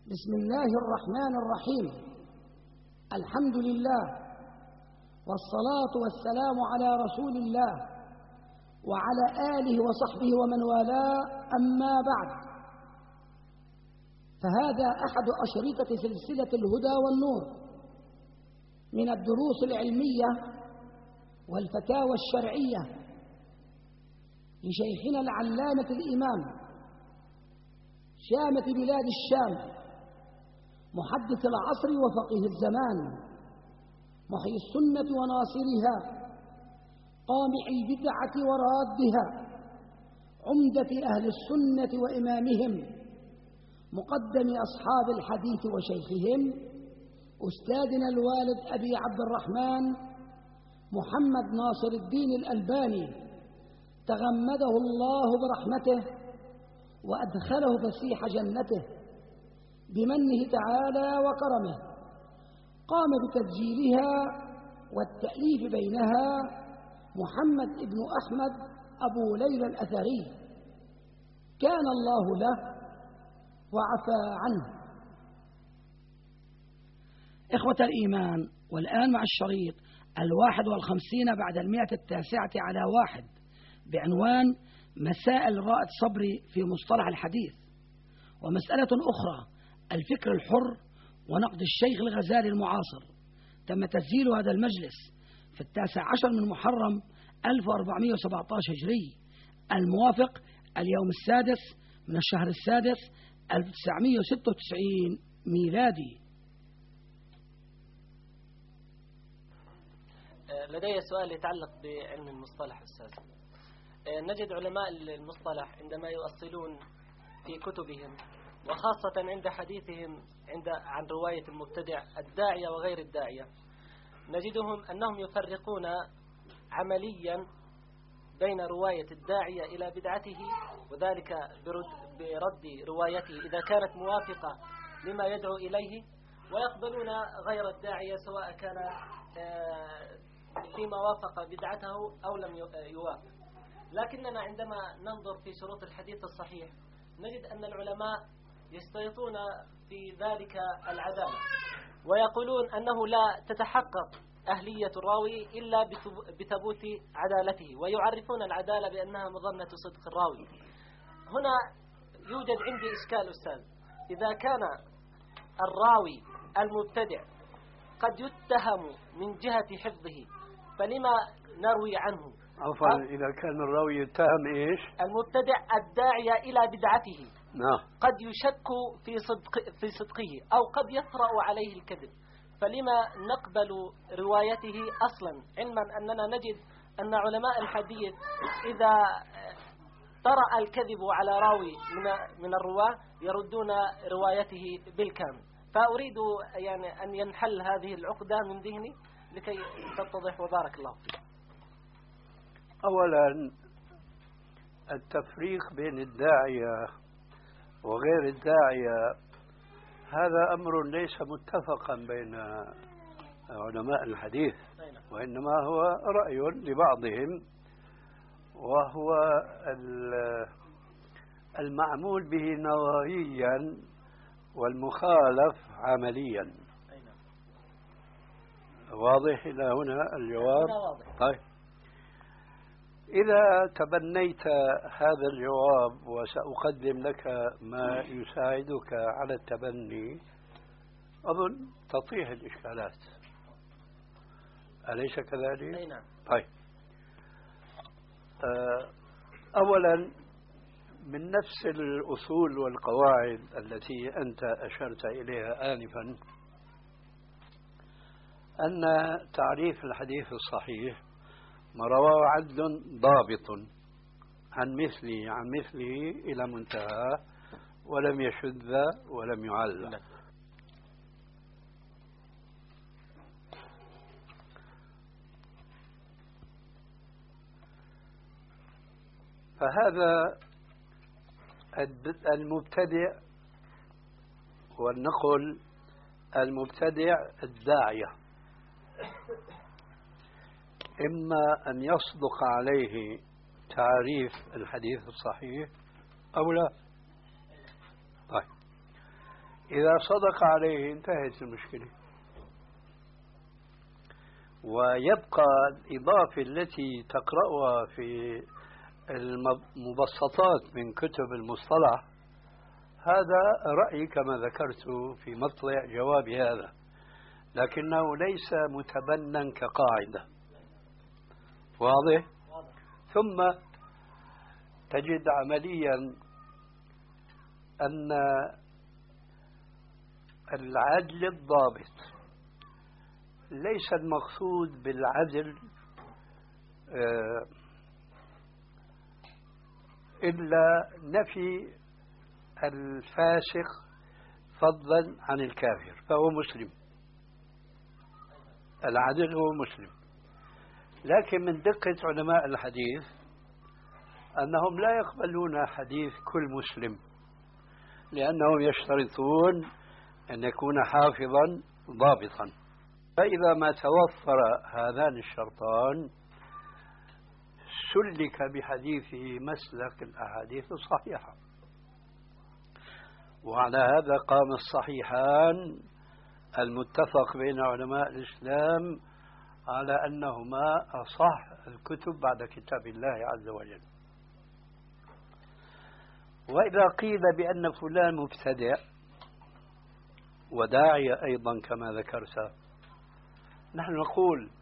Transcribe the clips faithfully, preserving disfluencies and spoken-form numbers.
بسم الله الرحمن الرحيم. الحمد لله والصلاة والسلام على رسول الله وعلى آله وصحبه ومن والاه، أما بعد، فهذا أحد أشرطة سلسلة الهدى والنور من الدروس العلمية والفتاوى الشرعية لشيخنا العلامة الإمام شامة بلاد الشام، محدث العصر وفقيه الزمان، محيي السنة وناصرها، قامع البدعة ورادها، عمدة أهل السنة وإمامهم، مقدم أصحاب الحديث وشيخهم، أستاذنا الوالد أبي عبد الرحمن محمد ناصر الدين الألباني، تغمده الله برحمته وأدخله فسيح جنته بمنه تعالى وكرمه. قام بتسجيلها والتأليف بينها محمد بن أحمد أبو ليلى الأثري، كان الله له وعفى عنه. إخوة الإيمان، والآن مع الشريط الواحد والخمسين بعد المئة التاسعة على واحد بعنوان مسائل رائد صبري في مصطلح الحديث. ومسألة أخرى الفكر الحر ونقد الشيخ الغزالي المعاصر. تم تسجيل هذا المجلس في التاسع عشر من محرم ألف وأربعمائة وسبعة عشر هجري، الموافق اليوم السادس من الشهر السادس ألف وتسعمائة وستة وتسعين ميلادي. لدي سؤال يتعلق بعلم المصطلح أستاذ. نجد علماء المصطلح عندما يؤصلون في كتبهم وخاصة عند حديثهم عند عن رواية المبتدع الداعية وغير الداعية، نجدهم أنهم يفرقون عمليا بين رواية الداعية إلى بدعته، وذلك برد, برد روايته إذا كانت موافقة لما يدعو إليه، ويقبلون غير الداعية سواء كان فيما وافق بدعته أو لم يوافق. لكننا عندما ننظر في شروط الحديث الصحيح نجد أن العلماء يشترطون في ذلك العدالة، ويقولون أنه لا تتحقق أهلية الراوي إلا بثبوت عدالته، ويعرفون العدالة بأنها مظنة صدق الراوي. هنا يوجد عندي إشكال أستاذ، إذا كان الراوي المبتدع قد يتهم من جهة حفظه فلما نروي عنه؟ عفوا، إذا كان الراوي يتهم إيش؟ المبتدع الداعية إلى بدعته نعم، قد يشك في صدق في صدقه أو قد يطرأ عليه الكذب، فلما نقبل روايته أصلا، علما أننا نجد أن علماء الحديث إذا طرأ الكذب على راوي من من الرواة يردون روايته بالكامل. فأريد يعني أن ينحل هذه العقدة من ذهني لكي تتضح، وبارك الله فيك. أولا، التفريق بين الداعية وغير الداعية هذا أمر ليس متفقا بين علماء الحديث، وإنما هو رأي لبعضهم، وهو المعمول به نظريا والمخالف عمليا. واضح إلى هنا الجواب؟ طيب، إذا تبنيت هذا الجواب وسأقدم لك ما يساعدك على التبني، أظن تطيح الإشكالات، أليس كذلك؟ أي نعم. طيب، أولا من نفس الأصول والقواعد التي أنت أشرت إليها آنفا، أن تعريف الحديث الصحيح ما رواه عدل ضابط عن مثله عن مثله إلى منتهى ولم يشذ ولم يعل. فهذا المبتدع، ولنقل المبتدع الداعية، إما أن يصدق عليه تعريف الحديث الصحيح أو لا. طيب، إذا صدق عليه انتهت المشكلة. ويبقى الإضافة التي تقرأها في المبسطات من كتب المصطلح، هذا رأيي كما ذكرت في مطلع جوابي هذا، لكنه ليس متبنى كقاعدة. واضح؟ ثم تجد عمليا أن العدل الضابط ليس المقصود بالعدل إلا نفي الفاسق فضلا عن الكافر فهو مسلم، العدل هو مسلم. لكن من دقة علماء الحديث أنهم لا يقبلون حديث كل مسلم، لأنهم يشترطون أن يكون حافظا ضابطا. فإذا ما توفر هذان الشرطان سلك بحديثه مسلك الأحاديث الصحيحة. وعلى هذا قام الصحيحان المتفق بين علماء الإسلام على أنهما أصح الكتب بعد كتاب الله عز وجل. وإذا قيل بأن فلان مبتدع وداعية أيضا كما ذكرت، نحن نقول،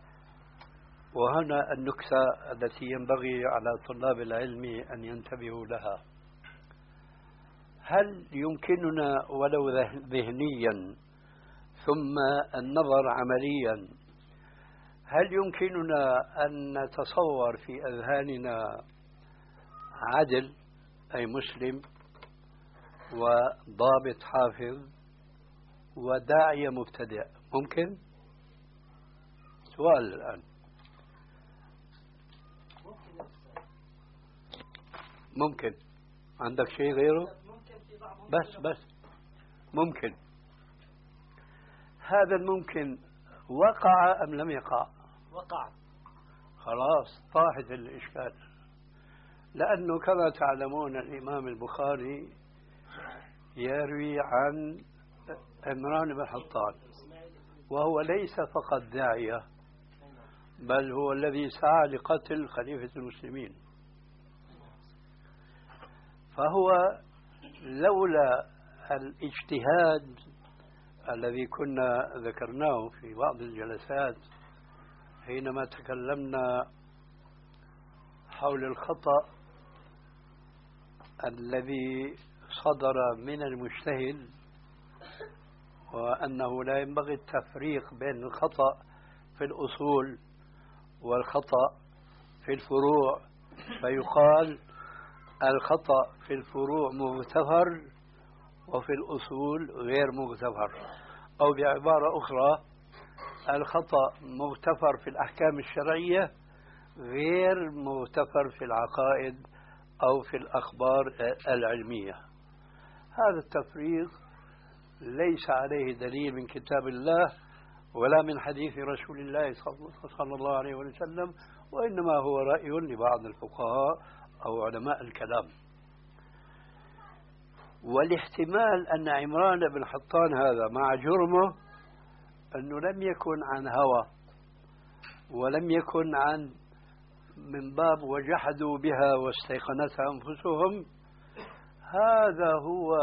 وهنا النكتة التي ينبغي على طلاب العلم أن ينتبهوا لها: هل يمكننا ولو ذهنيا ثم النظر عمليا، هل يمكننا أن نتصور في أذهاننا عدل أي مسلم وضابط حافظ وداعية مبتدع؟ ممكن؟ سؤال الآن. ممكن. عندك شيء غيره؟ بس بس ممكن. هذا الممكن وقع أم لم يقع؟ وقع. خلاص طاحت الإشكال. لأنه كما تعلمون الإمام البخاري يروي عن عمران بن حطان، وهو ليس فقط داعية، بل هو الذي سعى لقتل خليفة المسلمين. فهو لولا الاجتهاد الذي كنا ذكرناه في بعض الجلسات حينما تكلمنا حول الخطأ الذي صدر من المجتهد، وأنه لا ينبغي التفريق بين الخطأ في الأصول والخطأ في الفروع، فيقال الخطأ في الفروع مغتفر وفي الأصول غير مغتفر، أو بعبارة أخرى الخطأ مغتفر في الأحكام الشرعية غير مغتفر في العقائد أو في الأخبار العلمية. هذا التفريق ليس عليه دليل من كتاب الله ولا من حديث رسول الله صلى الله عليه وسلم، وإنما هو رأي لبعض الفقهاء أو علماء الكلام. والاحتمال أن عمران بن حطان هذا مع جرمه أنه لم يكن عن هوى ولم يكن عن من باب وجحدوا بها واستيقنتها أنفسهم، هذا هو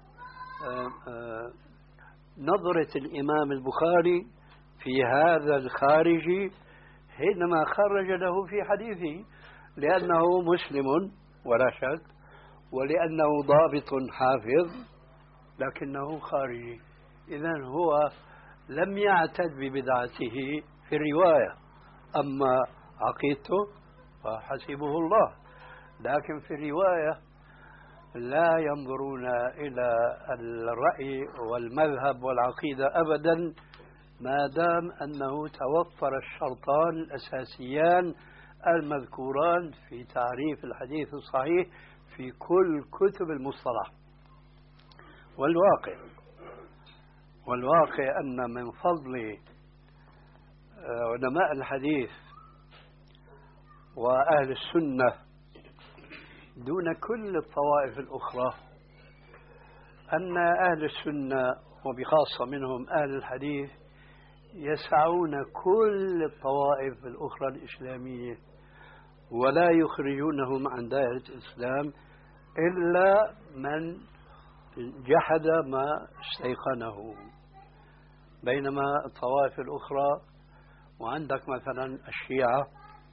نظرة الإمام البخاري في هذا الخارجي حينما خرج له في حديثه، لأنه مسلم ولا شك، ولأنه ضابط حافظ، لكنه خارجي. إذن هو لم يعتد ببدعته في الرواية، أما عقيدته فحسبه الله. لكن في الرواية لا ينظرون إلى الرأي والمذهب والعقيدة أبدا، ما دام أنه توفر الشرطان الأساسيان المذكوران في تعريف الحديث الصحيح في كل كتب المصطلح. والواقع والواقع أن من فضل علماء الحديث وأهل السنة دون كل الطوائف الأخرى أن أهل السنة وبخاصة منهم أهل الحديث يسعون كل الطوائف الأخرى الإسلامية ولا يخرجونهم عن دائرة الإسلام إلا من جحد ما استيقنه. بينما الطوائف الأخرى وعندك مثلا الشيعة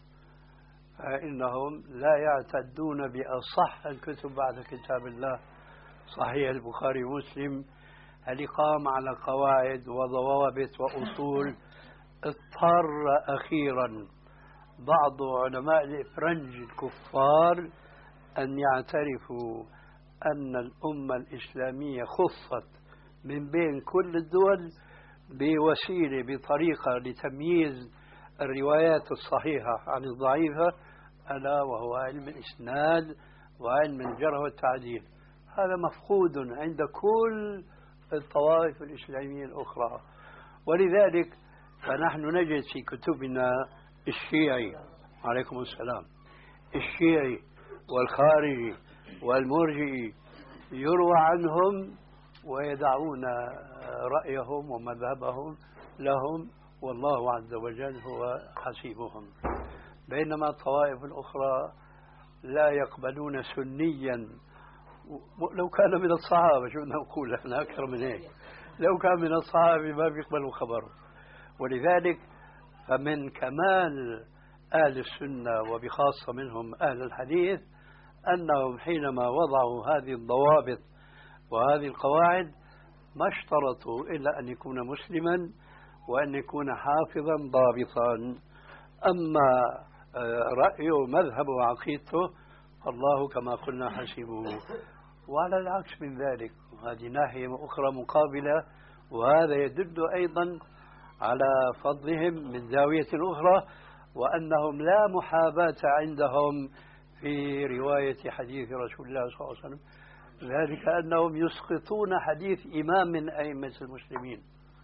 فإنهم لا يعتدون بأصح الكتب بعد كتاب الله صحيح البخاري ومسلم الإقامة على قواعد وضوابط وأصول. اضطر أخيرا بعض علماء الإفرنج الكفار أن يعترفوا أن الأمة الإسلامية خصت من بين كل الدول بوسيلة بطريقة لتمييز الروايات الصحيحة عن الضعيفة، ألا وهو علم الإسناد وعلم الجرح والتعديل. هذا مفقود عند كل الطوائف الإسلامية الأخرى. ولذلك فنحن نجد في كتبنا الشيعي عليكم السلام الشيعي والخارجي والمرجئي يروى عنهم ويدعون رأيهم ومذهبهم لهم والله عز وجل هو حسيبهم. بينما الطوائف الأخرى لا يقبلون سنيا لو كان من الصحابة. شو نقول احنا أكثر من هيك؟ لو كان من الصحابة ما بيقبلوا خبره. ولذلك فمن كمال أهل السنة وبخاصة منهم أهل الحديث أنهم حينما وضعوا هذه الضوابط وهذه القواعد ما اشترطوا إلا أن يكون مسلما وأن يكون حافظا ضابطا. أما رأيه مذهبه وعقيدته الله كما قلنا حسبه. وعلى العكس من ذلك وهذه ناحية أخرى مقابلة، وهذا يدل أيضا على فضلهم من زاوية أخرى وأنهم لا محاباة عندهم في رواية حديث رسول الله صلى الله عليه وسلم، ذلك أنهم يسقطون حديث إمام من أئمة المسلمين،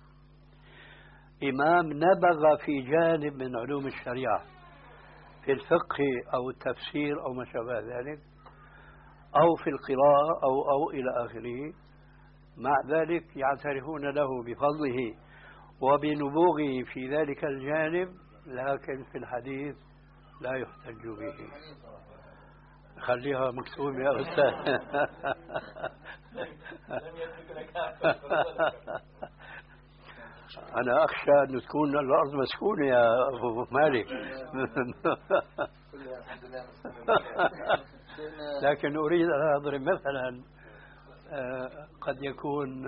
إمام نبغ في جانب من علوم الشريعة في الفقه أو التفسير أو ما شابه ذلك أو في القراءة أو أو إلى آخره. مع ذلك يعترفون له بفضله وبنبوغه في ذلك الجانب، لكن في الحديث لا يحتج به. خليها مكتوب يا أستاذ. أنا أخشى أن تكون الأرض مسكونة يا أبو مالك. لكن أريد أن أضرب مثلا قد يكون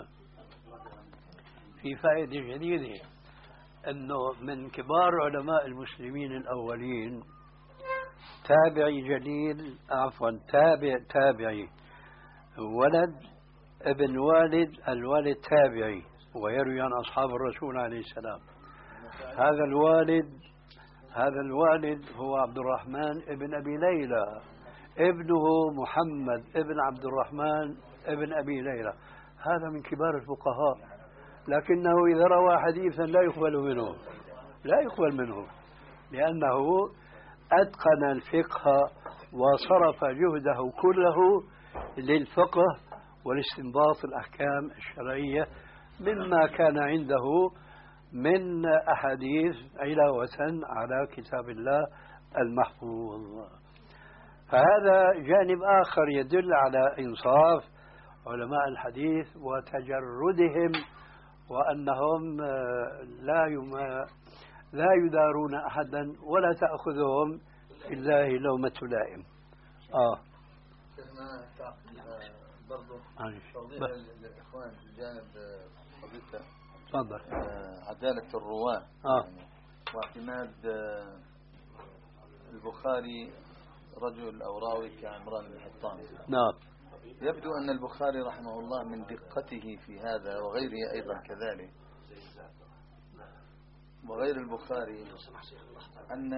في فائدة جديدة، أنه من كبار علماء المسلمين الأولين تابعي جليل عفوا تابع تابعي ولد ابن والد الوالد تابعي ويروي عن أصحاب الرسول عليه السلام. هذا الوالد هذا الوالد هو عبد الرحمن ابن أبي ليلى، ابنه محمد ابن عبد الرحمن ابن أبي ليلى. هذا من كبار الفقهاء، لكنه إذا روى حديثا لا يقبل منه لا يقبل منه لأنه أتقن الفقه وصرف جهده كله للفقه والاستنباط الأحكام الشرعية مما كان عنده من أحاديث علاوة على كتاب الله المحفوظ. فهذا جانب آخر يدل على إنصاف علماء الحديث وتجردهم، وأنهم لا يما لا يدارون أحدا ولا تأخذهم في الله لومة لائم. آه شيخنا برضو توضيح للإخوان في جانب قضية تفضل عدالة الرواة آه. يعني واعتماد البخاري رجل أو راوي كعمران بن حطان. نعم. يبدو أن البخاري رحمه الله من دقته في هذا وغيره أيضا كذلك، وغير البخاري أن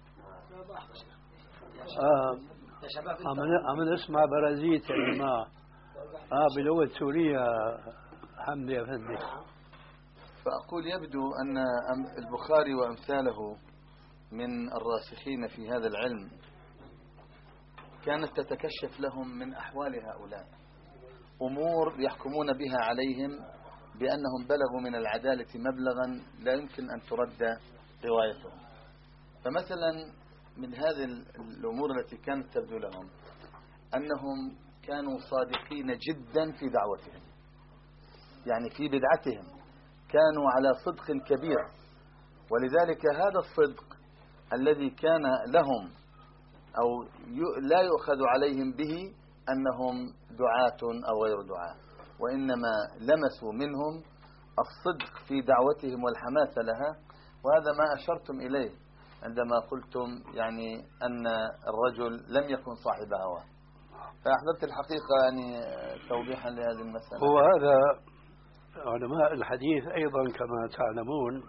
آه عم نسمع برازيت يا جماعة آه بلغة سورية حمدي يا فندم. فأقول يبدو أن البخاري وأمثاله من الراسخين في هذا العلم كانت تتكشف لهم من أحوال هؤلاء، أمور يحكمون بها عليهم بأنهم بلغوا من العدالة مبلغا لا يمكن أن ترد روايتهم. فمثلا من هذه الأمور التي كانت تبدو لهم أنهم كانوا صادقين جدا في دعوتهم، يعني في بدعتهم كانوا على صدق كبير، ولذلك هذا الصدق الذي كان لهم أو لا يؤخذ عليهم به أنهم دعاة أو غير دعاة، وإنما لمسوا منهم الصدق في دعوتهم والحماسة لها. وهذا ما أشرتم إليه عندما قلتم يعني أن الرجل لم يكن صاحب هوى، فأحببت الحقيقة يعني توضيحا لهذه المسألة. هو هذا علماء الحديث أيضا كما تعلمون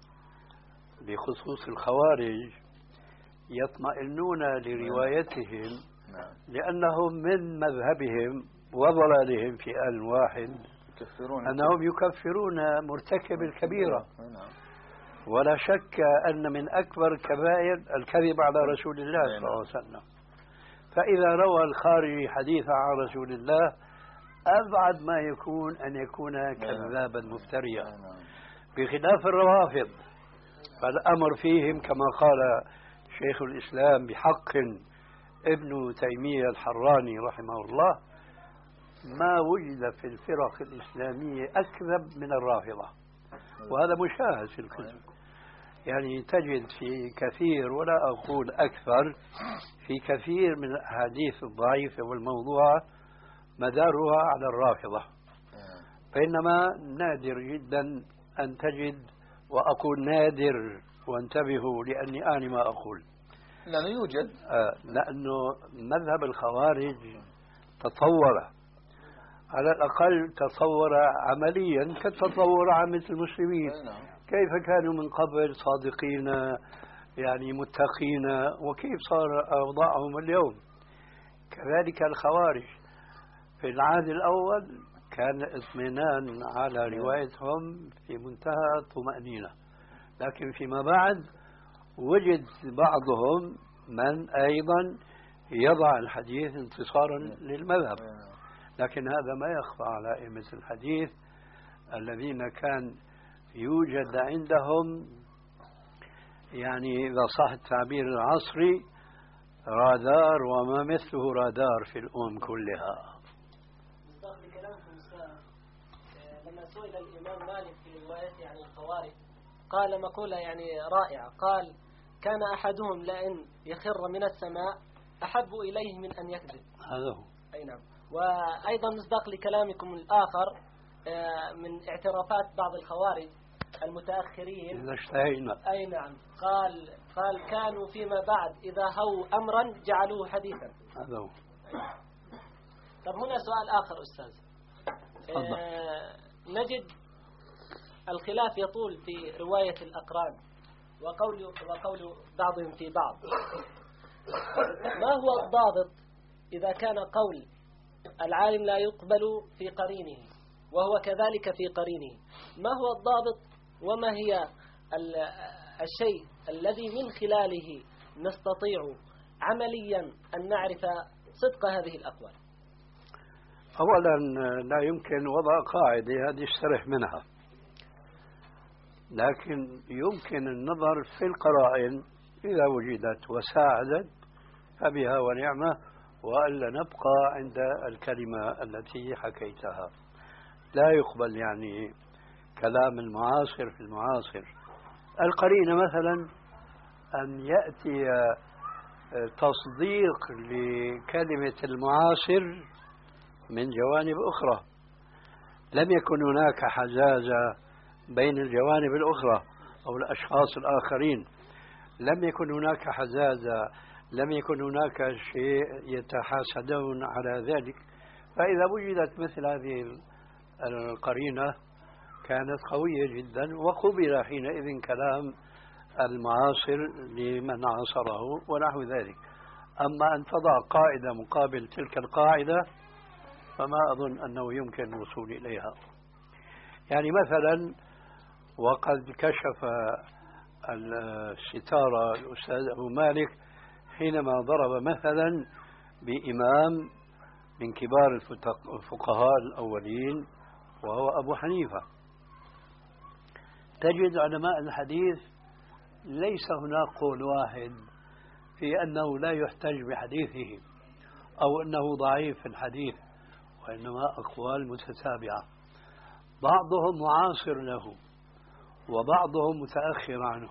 بخصوص الخوارج يطمئنون لروايتهم لأنهم من مذهبهم وضلالهم في آن واحد أنهم يكفرون مرتكب الكبيرة، ولا شك أن من أكبر الكبائر الكذب على رسول الله صلى الله عليه وسلم. فإذا روى الخارجي حديثا عن رسول الله أبعد ما يكون أن يكون كذابا مفتريا، بخلاف الروافض فالأمر فيهم كما قال شيخ الإسلام بحق ابن تيمية الحراني رحمه الله: ما وجد في الفرق الإسلامية أكذب من الرافضة. وهذا مشاهد في الكتب، يعني تجد في كثير ولا أقول أكثر في كثير من الأحاديث الضعيفة والموضوعة مدارها على الرافضة، فإنما نادر جدا أن تجد، وأقول نادر وانتبهوا لأني أعني ما أقول، لأنه يوجد آه لأنه مذهب الخوارج تطور، على الأقل تطور عمليا كتطور عامة المسلمين. كيف كانوا من قبل صادقين يعني متقين، وكيف صار أوضاعهم اليوم. كذلك الخوارج في العهد الأول كان اطمئنان على روايتهم في منتهى الطمأنينة، لكن فيما بعد وجد بعضهم من أيضا يضع الحديث انتصارا للمذهب، لكن هذا ما يخفى على أئمة الحديث الذين كان يوجد عندهم يعني إذا صح التعبير العصري رادار وما مثله رادار في الأمم كلها. لما سئل الإمام مالك في روايته عن الخوارج قال مقولة يعني رائعة، قال: كان أحدهم لأن يخر من السماء أحب إليه من أن يكذب. هذا هو. أي نعم. وأيضا مصداق لكلامكم الآخر من اعترافات بعض الخوارج المتأخرين إذا اشتهينا. أي نعم. قال قال كانوا فيما بعد إذا هو أمرا جعلوه حديثا. هذا هو. طب هنا سؤال آخر أستاذ. آه نجد الخلاف يطول في رواية الأقران وقول وقول بعضهم في بعض. ما هو الضابط إذا كان قول العالم لا يقبل في قرينه وهو كذلك في قرينه؟ ما هو الضابط وما هي الشيء الذي من خلاله نستطيع عمليا أن نعرف صدق هذه الأقوال؟ أولا لا يمكن وضع قاعدة هذه اشترح منها، لكن يمكن النظر في القرائن إذا وجدت وساعدت فبها ونعمة، وألا نبقى عند الكلمة التي حكيتها. لا يقبل يعني كلام المعاصر في المعاصر. القرينة مثلا أن يأتي تصديق لكلمة المعاصر من جوانب أخرى، لم يكن هناك حزازة بين الجوانب الأخرى أو الأشخاص الآخرين، لم يكن هناك حزازة، لم يكن هناك شيء يتحاسدون على ذلك. فإذا وجدت مثل هذه القرينة كانت قوية جدا، وقبل حينئذ كلام المعاصر لمن عاصره ونحو ذلك. أما أن تضع قاعدة مقابل تلك القاعدة فما أظن أنه يمكن الوصول إليها. يعني مثلا وقد كشف الستارة الأستاذ أبو مالك حينما ضرب مثلا بإمام من كبار الفقهاء الأولين وهو أبو حنيفة. تجد علماء الحديث ليس هناك قول واحد في أنه لا يحتج بحديثه أو أنه ضعيف في الحديث، وإنما أقوال متتابعة، بعضهم معاصر له وبعضهم متأخر عنه.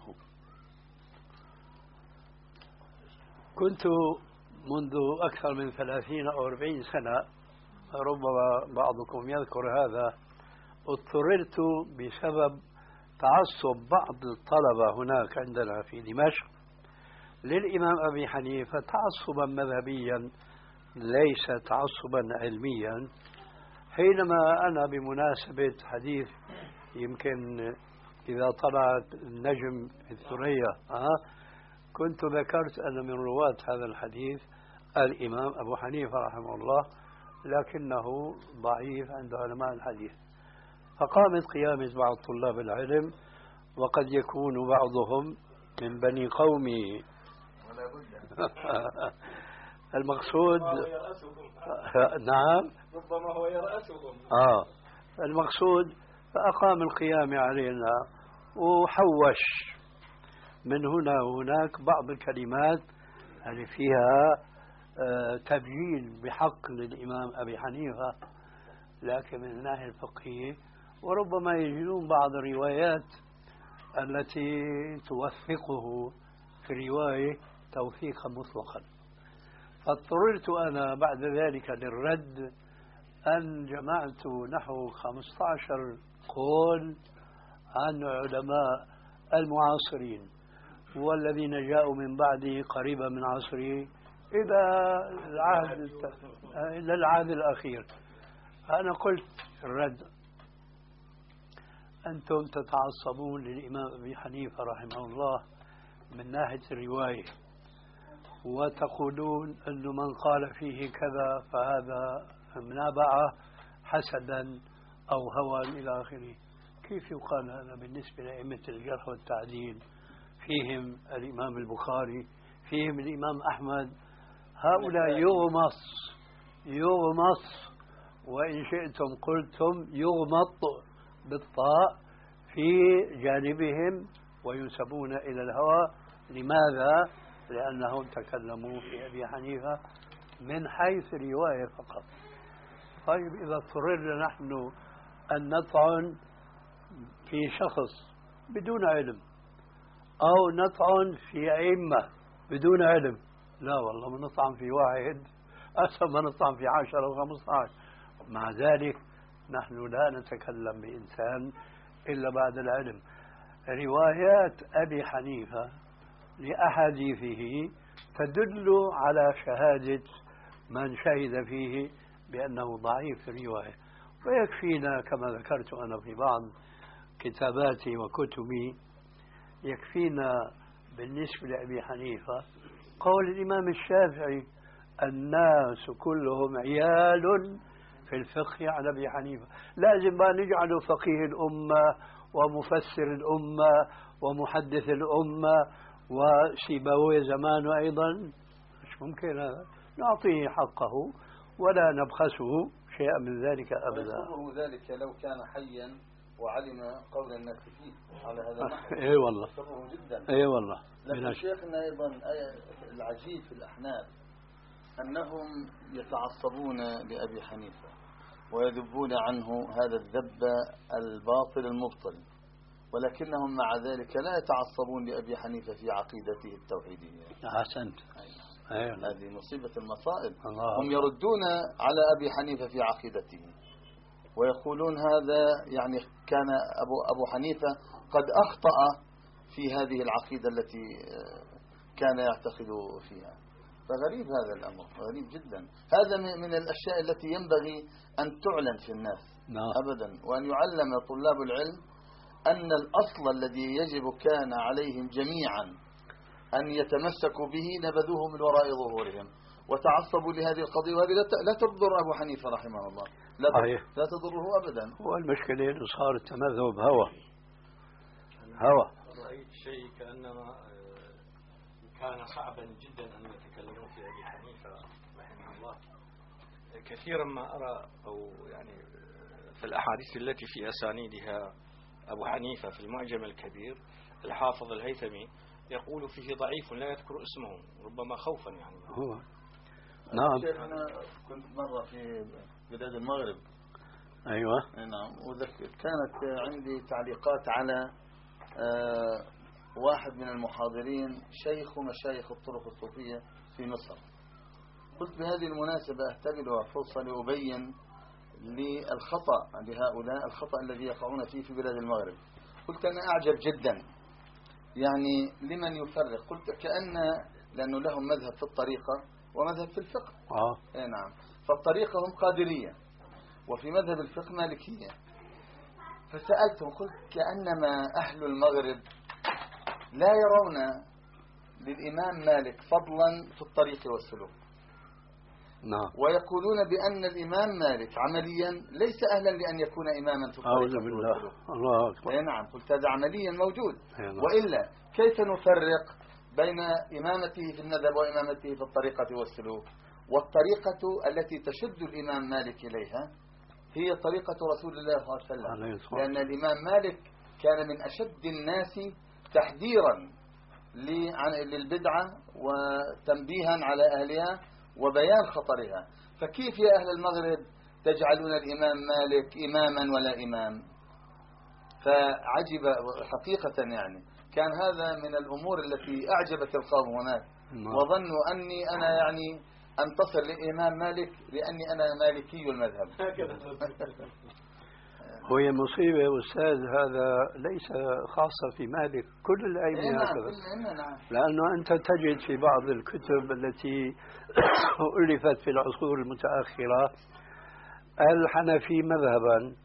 كنت منذ أكثر من ثلاثين أو أربعين سنة، ربما بعضكم يذكر هذا، اضطررت بسبب تعصب بعض الطلبة هناك عندنا في دمشق للإمام أبي حنيفة تعصبا مذهبيا ليس تعصبا علميا. حينما أنا بمناسبة حديث يمكن إذا طلعت النجم في الثريا أه كنت ذكرت أن من رواة هذا الحديث الإمام أبو حنيفة رحمه الله، لكنه ضعيف عند علماء الحديث. فقامت قيامة بعض طلاب العلم، وقد يكون بعضهم من بني قومي. المقصود نعم ربما هو يرأسهم. آه المقصود فأقام القيام علينا وحوش من هنا وهناك بعض الكلمات اللي فيها آه تبجيل بحق للإمام أبي حنيفة، لكن من الناحية الفقهية وربما يجدون بعض الروايات التي توثقه في الرواية توثيقا مطلقا. فاضطررت أنا بعد ذلك للرد أن جمعت نحو خمسة عشر قول عن علماء المعاصرين والذين جاءوا من بعدي قريبا من عصري إلى العهد إلى العهد الأخير. أنا قلت الرد: أنتم تتعصبون للإمام أبي حنيفة رحمه الله من ناحية الرواية، وتقولون أن من قال فيه كذا فهذا منابعة حسدا أو هوى إلى آخره. كيف يقال هذا بالنسبة لأئمة الجرح والتعديل؟ فيهم الإمام البخاري، فيهم الإمام أحمد، هؤلاء يغمص يغمص وإن شئتم قلتم يغمط بالطاء في جانبهم وينسبون إلى الهوى. لماذا؟ لأنهم تكلموا في أبي حنيفة من حيث الرواية فقط. طيب إذا اضطررنا نحن أن نطعن في شخص بدون علم أو نطعن في أئمة بدون علم، لا والله ما نطعن في واحد أحسن ما نطعن في عشرة أو خمسة عشر. مع ذلك نحن لا نتكلم بإنسان إلا بعد العلم. روايات أبي حنيفة لأحاديثه تدل على شهادة من شهد فيه بأنه ضعيف في الرواية، ويكفينا كما ذكرت أنا في بعض كتاباتي وكتبي، يكفينا بالنسبة لأبي حنيفة قول الإمام الشافعي: الناس كلهم عيال في الفقه على أبي حنيفة. لازم ما نجعله فقيه الأمة ومفسر الأمة ومحدث الأمة وسيبويه زمانه أيضا، مش ممكن هذا. نعطيه حقه ولا نبخسه شيئا من ذلك أبدا. ويسره ذلك لو كان حيا وعلم قول الناس فيه على هذا النحو. اي والله يسره جدا. اي والله. لكن شيخنا أيضا العجيب في الأحناف أنهم يتعصبون لأبي حنيفة ويذبون عنه هذا الذب الباطل المبطل، ولكنهم مع ذلك لا يتعصبون لأبي حنيفة في عقيدته التوحيدية. أحسنت. أيوة. هذه مصيبة المصائب. الله. هم يردون على أبي حنيفة في عقيدته ويقولون هذا يعني كان أبو, أبو حنيفة قد أخطأ في هذه العقيدة التي كان يعتقد فيها. فغريب هذا الأمر، غريب جدا. هذا من الأشياء التي ينبغي أن تعلن في الناس. نعم. أبدا، وأن يعلم طلاب العلم أن الأصل الذي يجب كان عليهم جميعا أن يتمسكوا به نبذوه من وراء ظهورهم وتعصبوا لهذه القضية، وهذه لا تضر أبو حنيفة رحمه الله، لا, لا تضره أبدا. والمشكلة أنه صار التمذهب هوى هوى. رأيت شيء كأنما كان صعبا جدا أن يتكلموا في أبي حنيفة رحمه الله، كثيرا ما أرى أو يعني في الأحاديث التي في أسانيدها أبو حنيفة في المعجم الكبير الحافظ الهيثمي يقول فيه ضعيف لا يذكر اسمه ربما خوفا يعني. هو نعم. شيخنا كنت مرة في بلاد المغرب. أيوة. نعم. وذكر كانت عندي تعليقات على آه واحد من المحاضرين شيخ مشايخ الطرق الصوفية في مصر. قلت بهذه المناسبة أهتبل فرصة لأبين للخطأ لهؤلاء الخطأ الذي يقعون فيه في بلاد المغرب. قلت أنا أعجب جدا يعني لمن يفرق. قلت كأن لأنه لهم مذهب في الطريقة ومذهب في الفقه. آه. إيه نعم. فالطريقة هم قادرية وفي مذهب الفقه مالكية. فسألتهم قلت كأنما أهل المغرب لا يرون للإمام مالك فضلا في الطريق والسلوك. نعم. ويقولون بأن الإمام مالك عمليا ليس أهلا لأن يكون إماما في الطريق أعوذ بالله. الله أكبر. إيه نعم. قلت هذا عمليا موجود. نعم. وإلا كيف نفرق بين إمامته في المذهب وإمامته في الطريقة والسلوك؟ والطريقة التي تشد الإمام مالك إليها هي طريقة رسول الله صلى الله عليه وسلم. لأن الإمام مالك كان من أشد الناس تحذيرا للبدعة وتنبيها على أهلها وبيان خطرها. فكيف يا أهل المغرب تجعلون الإمام مالك إماما ولا إمام؟ فعجب حقيقة يعني. كان هذا من الأمور التي أعجبت القوم هناك وظنوا أني أنا يعني أنتصر للإمام مالك لأني أنا مالكي المذهب. هي مصيبة أستاذ، هذا ليس خاصة في مالك، كل الأئمة هكذا. لأنه أنت تجد في بعض الكتب التي ألفت في العصور المتأخرة الحنفي مذهبا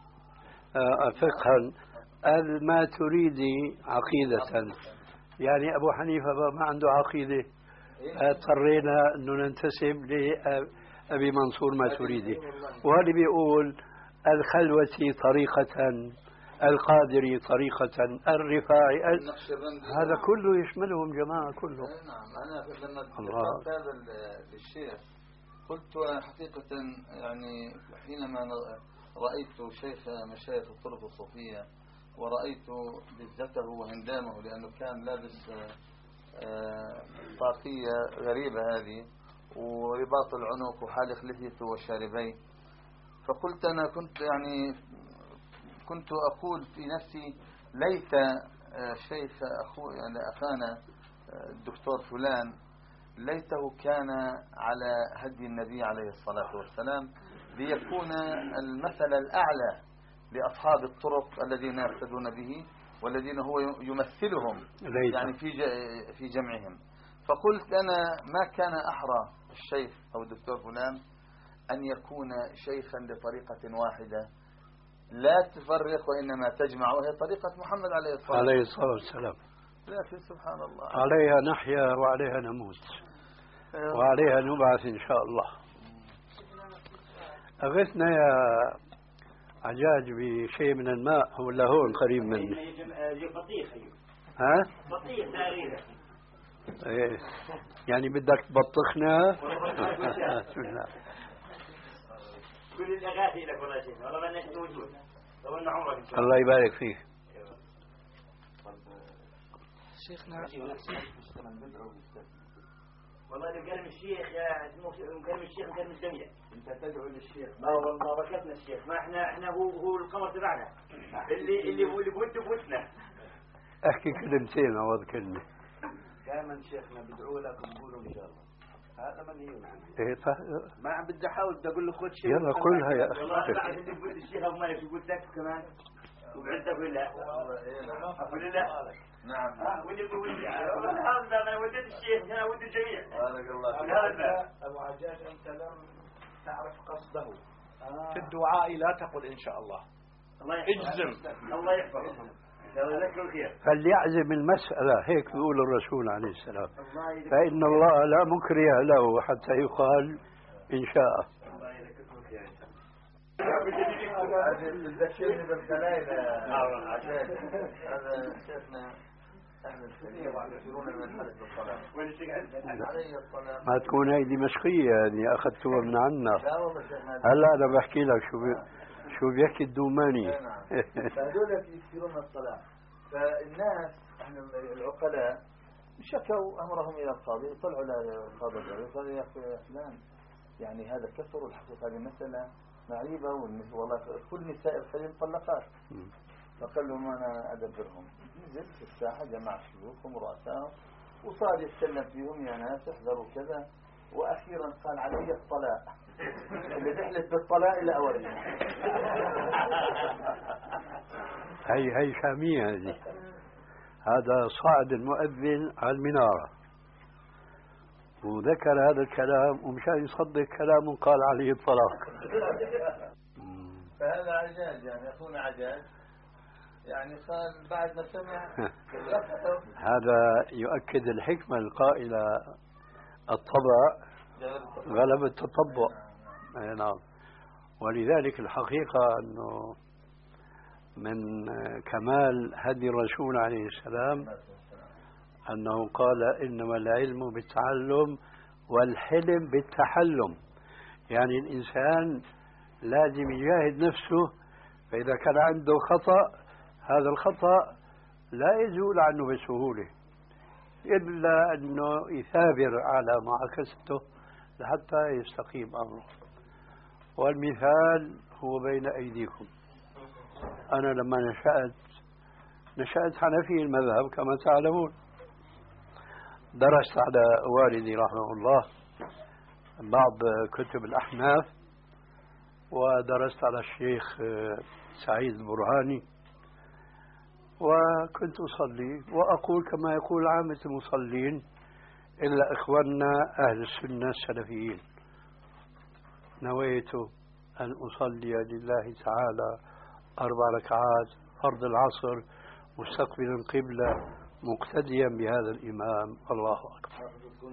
فقها الماتريدي عقيدة. يعني أبو حنيفة ما عنده عقيدة، اضطرينا أنه ننتسب لأبي منصور ماتريدي. وهذا بيقول الخلوة طريقة، القادري طريقة، الرفاعي، هذا كله يشملهم جماعة كله. نعم. أنا لما ذكرت هذا للشيخ قلت حقيقة يعني حينما رأيت شيخ مشايخ الطرق الصوفية ورأيت لذته وهندامه لأنه كان لابس طاقية غريبة هذه ورباط العنق وحالق لحيته وشاربيه، فقلت أنا كنت يعني كنت أقول في نفسي ليت شيخ أخو يعني أخانا الدكتور فلان ليته كان على هدي النبي عليه الصلاة والسلام ليكون المثل الأعلى لأصحاب الطرق الذين يقتدون به والذين هو يمثلهم يعني في في جمعهم. فقلت أنا ما كان أحرى الشيخ أو الدكتور فلان أن يكون شيخا لطريقة واحدة لا تفرق وإنما تجمع، وهي طريقة محمد عليه الصلاة عليه الصلاة والسلام. لكن سبحان الله عليها نحيا وعليها نموت وعليها نبعث إن شاء الله. أغثنا يا عجاج بشيء من الماء ولا هون قريب مني؟ ها؟ بطيخ تقريبا. إيه. يعني بدك تبطخنا؟ بسم الله. كل الأغاثي لك والله شيخ، والله ما نحن موجود. لو أن عمرك. الله يبارك فيك. شيخنا والله نكلم الشيخ يا نكلم الشيخ نكلم الجميع. أنت تدعو للشيخ. ما والله بركتنا الشيخ، ما إحنا إحنا هو هو القمر تبعنا. اللي اللي هو اللي بوده بوتنا. احكي كلمتين أو كلمة. دائما شيخنا بدعوا لك ونقولوا إن شاء الله. هذا من هي إيه ف... ما عم بدي أحاول بدي أقول له خذ شيء. يلا كلها يا أخي. والله بعد اللي بود الشيخ أبو مالك يقول لك كمان. وبعدك ولا؟ أقول لا. نعم. آه واللي يقول هذا أنا وديت الشيخ أنا وديت الجميع. بارك الله فيك. هذا أبو عجاج أنت لم تعرف قصده. آه. في الدعاء لا تقل إن شاء الله. الله يحفظك. الله يحفظك. فليعزم المسألة، هيك بيقول الرسول عليه السلام، فإن الله لا مكره له حتى يقال إن شاء. تذكرني بالخلايا عشان هذا شيخنا ما تكون هي دمشقية هذه أخذتوها من عنا. هلا أنا بحكي لك شو بي... شو بيحكي الدوماني. فهذول يكثرون الصلاة. فالناس احنا العقلاء شكوا أمرهم إلى القاضي، طلعوا للقاضي قالوا يا فلان يعني هذا كفر، والحقيقة هذه مسألة معيبة، والله كل نساء الخليل مطلقات. فقال لهم أنا أدبرهم. نزل في الساحة جمع شيوخهم ورؤساهم وصار يتكلم فيهم يا ناس احذروا كذا، وأخيرا قال علي الطلاق اللي تحلف بالطلاق إلى أوريه. هي هي شامية هذه. هذا صعد المؤذن على المنارة وذكر هذا الكلام ومشان يصدق كلام قال عليه الطلاق. فهذا عجاج يعني يكون عجاج يعني قال بعد ما سمع. هذا يؤكد الحكمة القائلة الطبع غلب التطبع. نعم. ولذلك الحقيقة أنه من كمال هدي الرسول عليه السلام أنه قال إنما العلم بالتعلم والحلم بالتحلم. يعني الإنسان لازم يجاهد نفسه، فإذا كان عنده خطأ هذا الخطأ لا يزول عنه بسهولة إلا أنه يثابر على معاكسته لحتى يستقيم أمره. والمثال هو بين أيديكم. أنا لما نشأت نشأت حنفي المذهب كما تعلمون. درست على والدي رحمه الله بعض كتب الأحناف، ودرست على الشيخ سعيد البرهاني، وكنت أصلي وأقول كما يقول عامة المصلين إلا إخواننا أهل السنة السلفيين. نويت أن أصلي لله تعالى أربع ركعات فرض العصر مستقبلا قبلة مقتديا بهذا الإمام. الله أكبر.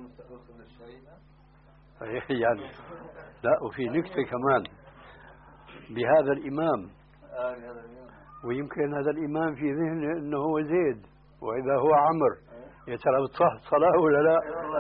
يعني لا، وفي نكتة كمان بهذا الإمام، ويمكن هذا الإمام في ذهنه أنه هو زيد وإذا هو عمر، يا ترى بتصح صلاة ولا لا؟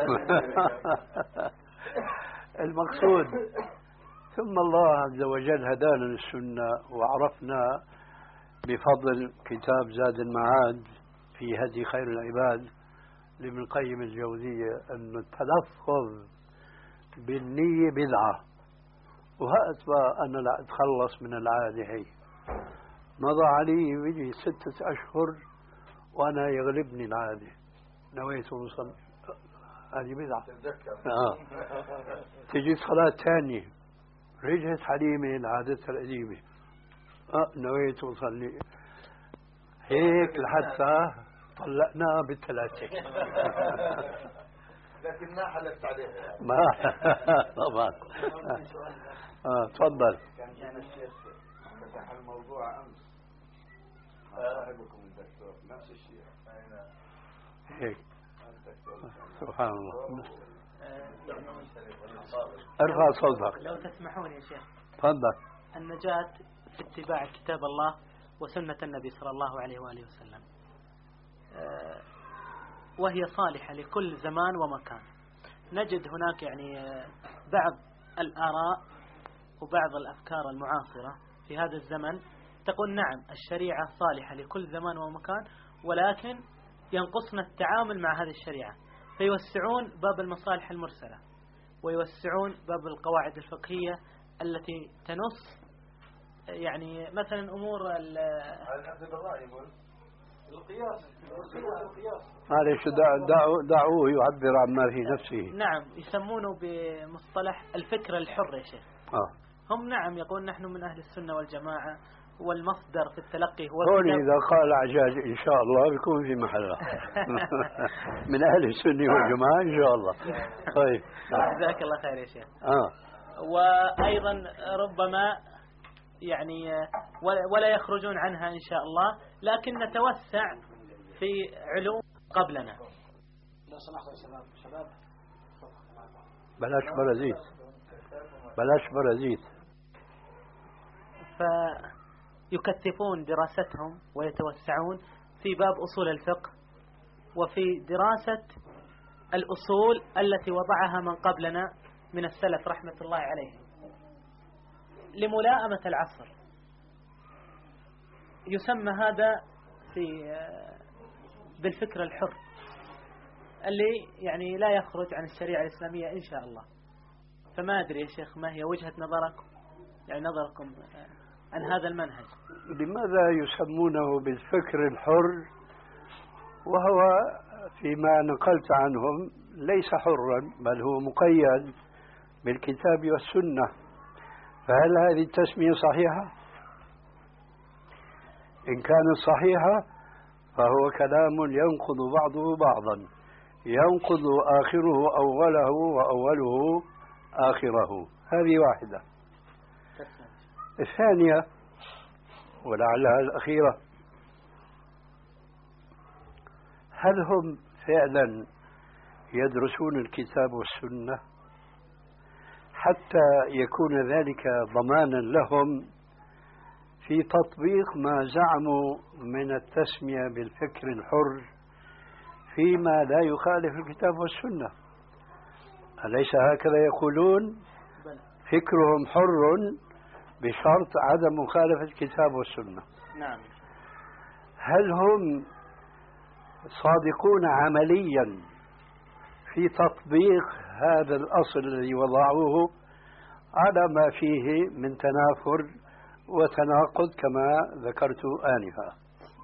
المقصود ثم الله عز وجل هدانا للسنة وعرفنا بفضل كتاب زاد المعاد في هدي خير العباد لابن القيم الجوزية أن التلفظ بالنية بدعة، وهات بقى أنا لا أتخلص من العادة هي. مضى علي بيجي ستة أشهر وأنا يغلبني العادة، نويت وصل هذه بدعة. آه. تجي صلاة ثانية رجعت حليمة لعادتها القديمة، آه نويت وصلي هيك لحتى طلقناها بالثلاثة. لكن ما حلفت عليها ما طبعا. اه تفضل. كان الشيخ فتح الموضوع امس صاحبكم الدكتور نفس الشيء هيك. سبحان الله. ارفع صوتك لو تسمحون يا شيخ. تفضل. النجاة في اتباع كتاب الله وسنة النبي صلى الله عليه وآله وسلم، وهي صالحة لكل زمان ومكان. نجد هناك يعني بعض الآراء وبعض الأفكار المعاصرة في هذا الزمن تقول نعم الشريعة صالحة لكل زمان ومكان، ولكن ينقصنا التعامل مع هذه الشريعة، فيوسعون باب المصالح المرسلة ويوسعون باب القواعد الفقهية التي تنص يعني مثلا أمور القياس. معلش دعوه دعوه يعبر عما في نفسه. نعم يسمونه بمصطلح الفكر الحر يا شيخ. آه. هم نعم يقول نحن من أهل السنة والجماعة والمصدر في التلقي هو هون إذا قال عجاج إن شاء الله بيكون في محله. من أهل السنة والجماعة إن شاء الله. طيب جزاك الله خير يا شيخ. آه. وأيضا ربما يعني ولا يخرجون عنها إن شاء الله، لكن نتوسع في علوم قبلنا. بلاش برازيت بلاش برازيت. فيكثفون دراستهم ويتوسعون في باب أصول الفقه وفي دراسة الأصول التي وضعها من قبلنا من السلف رحمة الله عليهم لملائمة العصر. يسمى هذا في بالفكر الحر اللي يعني لا يخرج عن الشريعة الإسلامية إن شاء الله. فما أدري يا شيخ ما هي وجهة نظركم يعني نظركم عن هذا المنهج؟ لماذا يسمونه بالفكر الحر وهو فيما نقلت عنهم ليس حرا بل هو مقيد بالكتاب والسنة؟ فهل هذه التسمية صحيحة؟ إن كانت صحيحة فهو كلام ينقض بعضه بعضا، ينقض آخره أوله وأوله آخره. هذه واحدة. الثانية ولعلها الأخيرة، هل هم فعلا يدرسون الكتاب والسنة حتى يكون ذلك ضمانا لهم في تطبيق ما زعموا من التسمية بالفكر الحر فيما لا يخالف الكتاب والسنة؟ أليس هكذا يقولون؟ فكرهم حر بشرط عدم مخالفة الكتاب والسنة. نعم. هل هم صادقون عمليا في تطبيق هذا الأصل الذي وضعوه على ما فيه من تنافر وتناقض كما ذكرت آنفا؟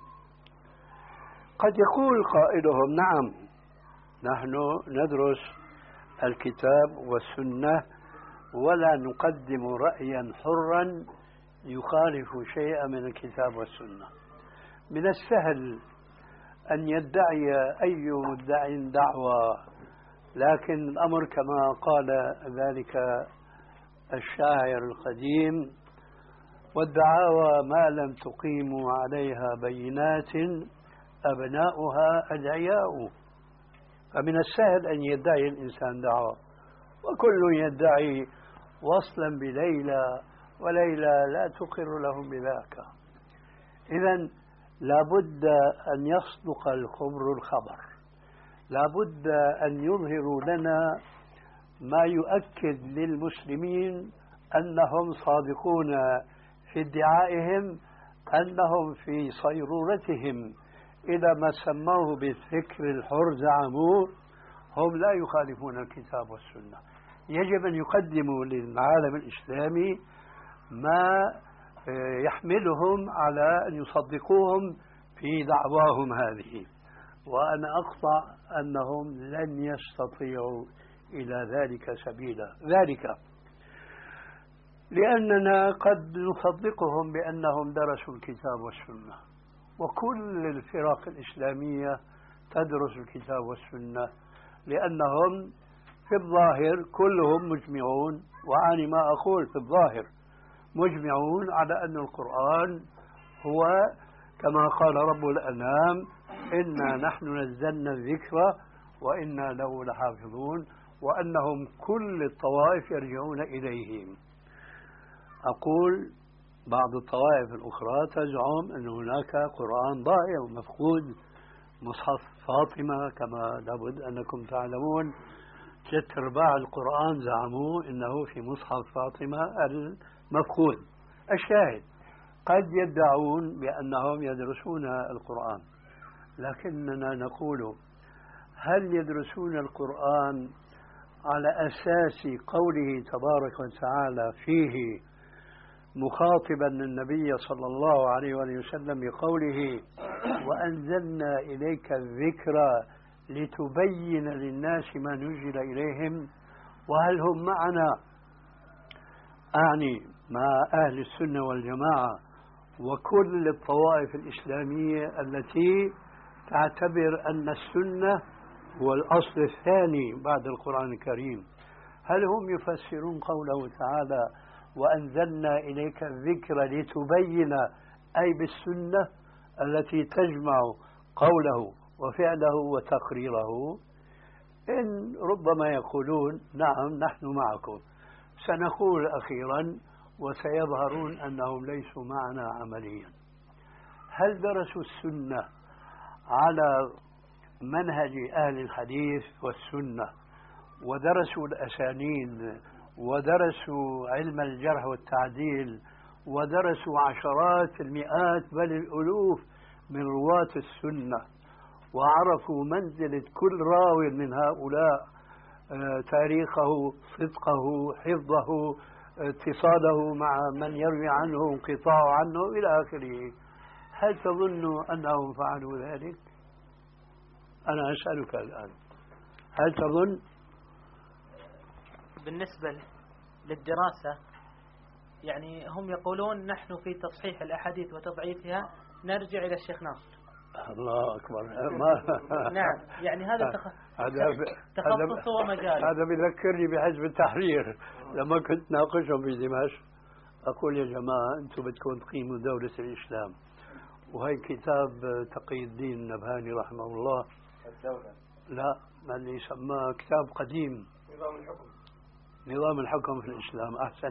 قد يقول قائلهم نعم نحن ندرس الكتاب والسنة ولا نقدم رأيا حرا يخالف شيئا من الكتاب والسنة. من السهل أن يدعي أي مدعي دعوة، لكن الأمر كما قال ذلك الشاعر القديم: والدعاوى ما لم تقيموا عليها بينات أبناؤها أدعياء. فمن السهل أن يدعي الإنسان دعوة، وكل يدعي وصلا بليلى وليلى لا تقر لهم بذاك. إذن لابد أن يصدق الخبر الخبر، لابد أن يظهروا لنا ما يؤكد للمسلمين أنهم صادقون في ادعائهم أنهم في صيرورتهم إذا ما سموه بالفكر الحر زعموه هم لا يخالفون الكتاب والسنة. يجب أن يقدموا للعالم الإسلامي ما يحملهم على أن يصدقوهم في دعواهم هذه، وأنا أقطع أنهم لن يستطيعوا إلى ذلك سبيلا. ذلك لأننا قد نصدقهم بأنهم درسوا الكتاب والسنة، وكل الفرق الإسلامية تدرس الكتاب والسنة، لأنهم في الظاهر كلهم مجمعون، وعني ما أقول في الظاهر مجمعون على أن القرآن هو كما قال رب الأنام: إنا نحن نزلنا الذكر وإنا له لحافظون، وأنهم كل الطوائف يرجعون إليهم. أقول بعض الطوائف الأخرى تزعم أن هناك قرآن ضائع ومفقود، مصحف فاطمة كما لابد أنكم تعلمون ثلاث أرباع القرآن زعموا أنه في مصحف فاطمة المفقود. الشاهد قد يدعون بأنهم يدرسون القرآن، لكننا نقول: هل يدرسون القرآن على أساس قوله تبارك وتعالى فيه مخاطبا النبي صلى الله عليه وسلم بقوله: وأنزلنا إليك الذكر لتبين للناس ما نزل إليهم؟ وهل هم معنا، أعني مع أهل السنة والجماعة وكل الطوائف الإسلامية التي تعتبر أن السنة هو الأصل الثاني بعد القرآن الكريم، هل هم يفسرون قوله تعالى: وأنزلنا إليك الذكر لتبين، أي بالسنة التي تجمع قوله وفعله وتقريره؟ إن ربما يقولون: نعم نحن معكم. سنقول أخيرا وسيظهرون أنهم ليسوا معنا عمليا. هل درسوا السنة على منهج أهل الحديث والسنة ودرسوا الأسانيد ودرسوا علم الجرح والتعديل ودرسوا عشرات المئات بل الألوف من رواة السنة وعرفوا منزلة كل راوي من هؤلاء، تاريخه، صدقه، حفظه، اتصاله مع من يروي عنه، انقطاع عنه إلى آخره. هل تظن أنهم فعلوا ذلك؟ أنا أسألك الآن، هل تظن؟ بالنسبة للدراسة يعني هم يقولون نحن في تصحيح الأحاديث وتضعيفها نرجع إلى الشيخ ناصر. الله أكبر. ما نعم يعني هذا تخصص ومجال. هذا بذكرني بحزب التحرير لما كنت ناقشهم في دمشق، أقول يا جماعة أنتم بدكم تقيموا دولة الإسلام، وهي كتاب تقي الدين النبهاني رحمه الله الدولة لا ما اللي يسماه كتاب قديم، نظام الحكم نظام الحكم في الإسلام، أحسن،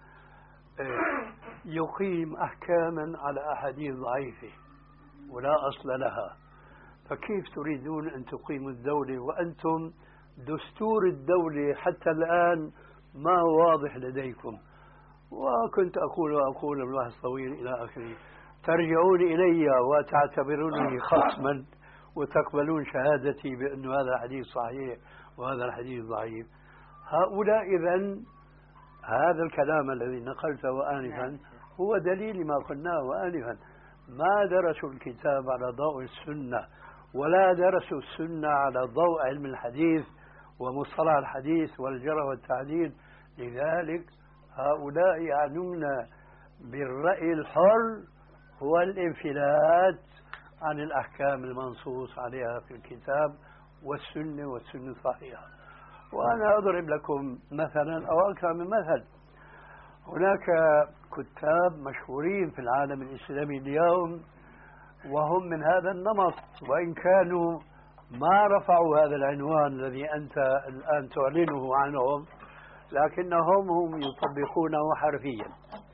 يقيم أحكاما على أحاديث ضعيفة ولا أصل لها. فكيف تريدون أن تقيموا الدولة وأنتم دستور الدولة حتى الآن ما واضح لديكم؟ وكنت أقول وأقول الواحد طويل إلى آخره، ترجعون إلي وتعتبرونني خصما وتقبلون شهادتي بأن هذا حديث صحيح وهذا الحديث ضعيف. هؤلاء إذن هذا الكلام الذي نقلته آنفا هو دليل ما قلناه آنفا، ما درسوا الكتاب على ضوء السنة ولا درسوا السنة على ضوء علم الحديث ومصطلح الحديث والجرح والتعديل. لذلك هؤلاء يعنون بالرأي الحر هو الانفلات عن الأحكام المنصوص عليها في الكتاب والسنة والسنة الصحيحة. وأنا أضرب لكم مثلا أو أكثر من مثل. هناك كتاب مشهورين في العالم الإسلامي اليوم وهم من هذا النمط، وإن كانوا ما رفعوا هذا العنوان الذي أنت الآن تعلنه عنهم، لكنهم هم يطبقونه حرفيا.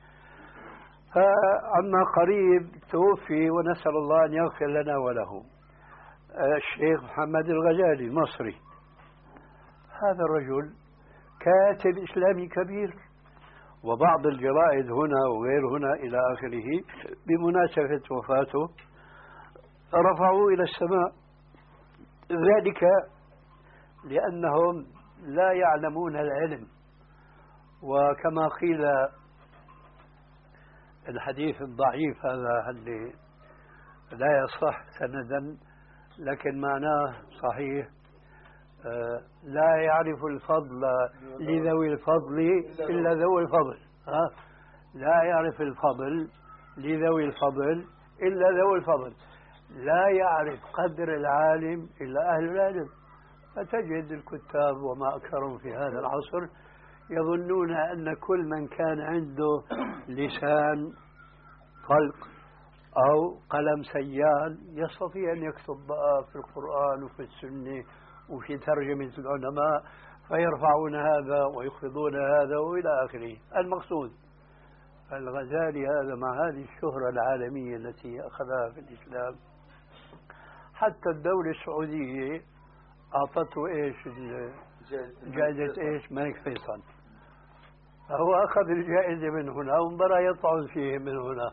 فعما قريب توفي ونسأل الله أن يغفر لنا وله الشيخ محمد الغزالي المصري. هذا الرجل كاتب إسلامي كبير، وبعض الجرائد هنا وغير هنا إلى آخره بمناسبة وفاته رفعوا إلى السماء، ذلك لأنهم لا يعلمون العلم. وكما قيل الحديث الضعيف هذا اللي لا يصح سندا لكن معناه صحيح، آه لا يعرف الفضل لذوي الفضل إلا ذوي الفضل، آه لا يعرف الفضل لذوي الفضل إلا ذوي الفضل، لا يعرف قدر العالم إلا أهل العلم. فتجد الكتاب وما أكثرهم في هذا العصر يظنون أن كل من كان عنده لسان طلق أو قلم سيال يستطيع أن يكتب بقى في القرآن وفي السنة وفي ترجمة العلماء، فيرفعون هذا ويخفضون هذا وإلى آخره. المقصود الغزالي هذا مع هذه الشهرة العالمية التي أخذها في الإسلام، حتى الدولة السعودية أعطته إيش جائزة إيش ملك فيصل، فهو أخذ الجائزة من هنا وانبرى يطعن فيه من هنا.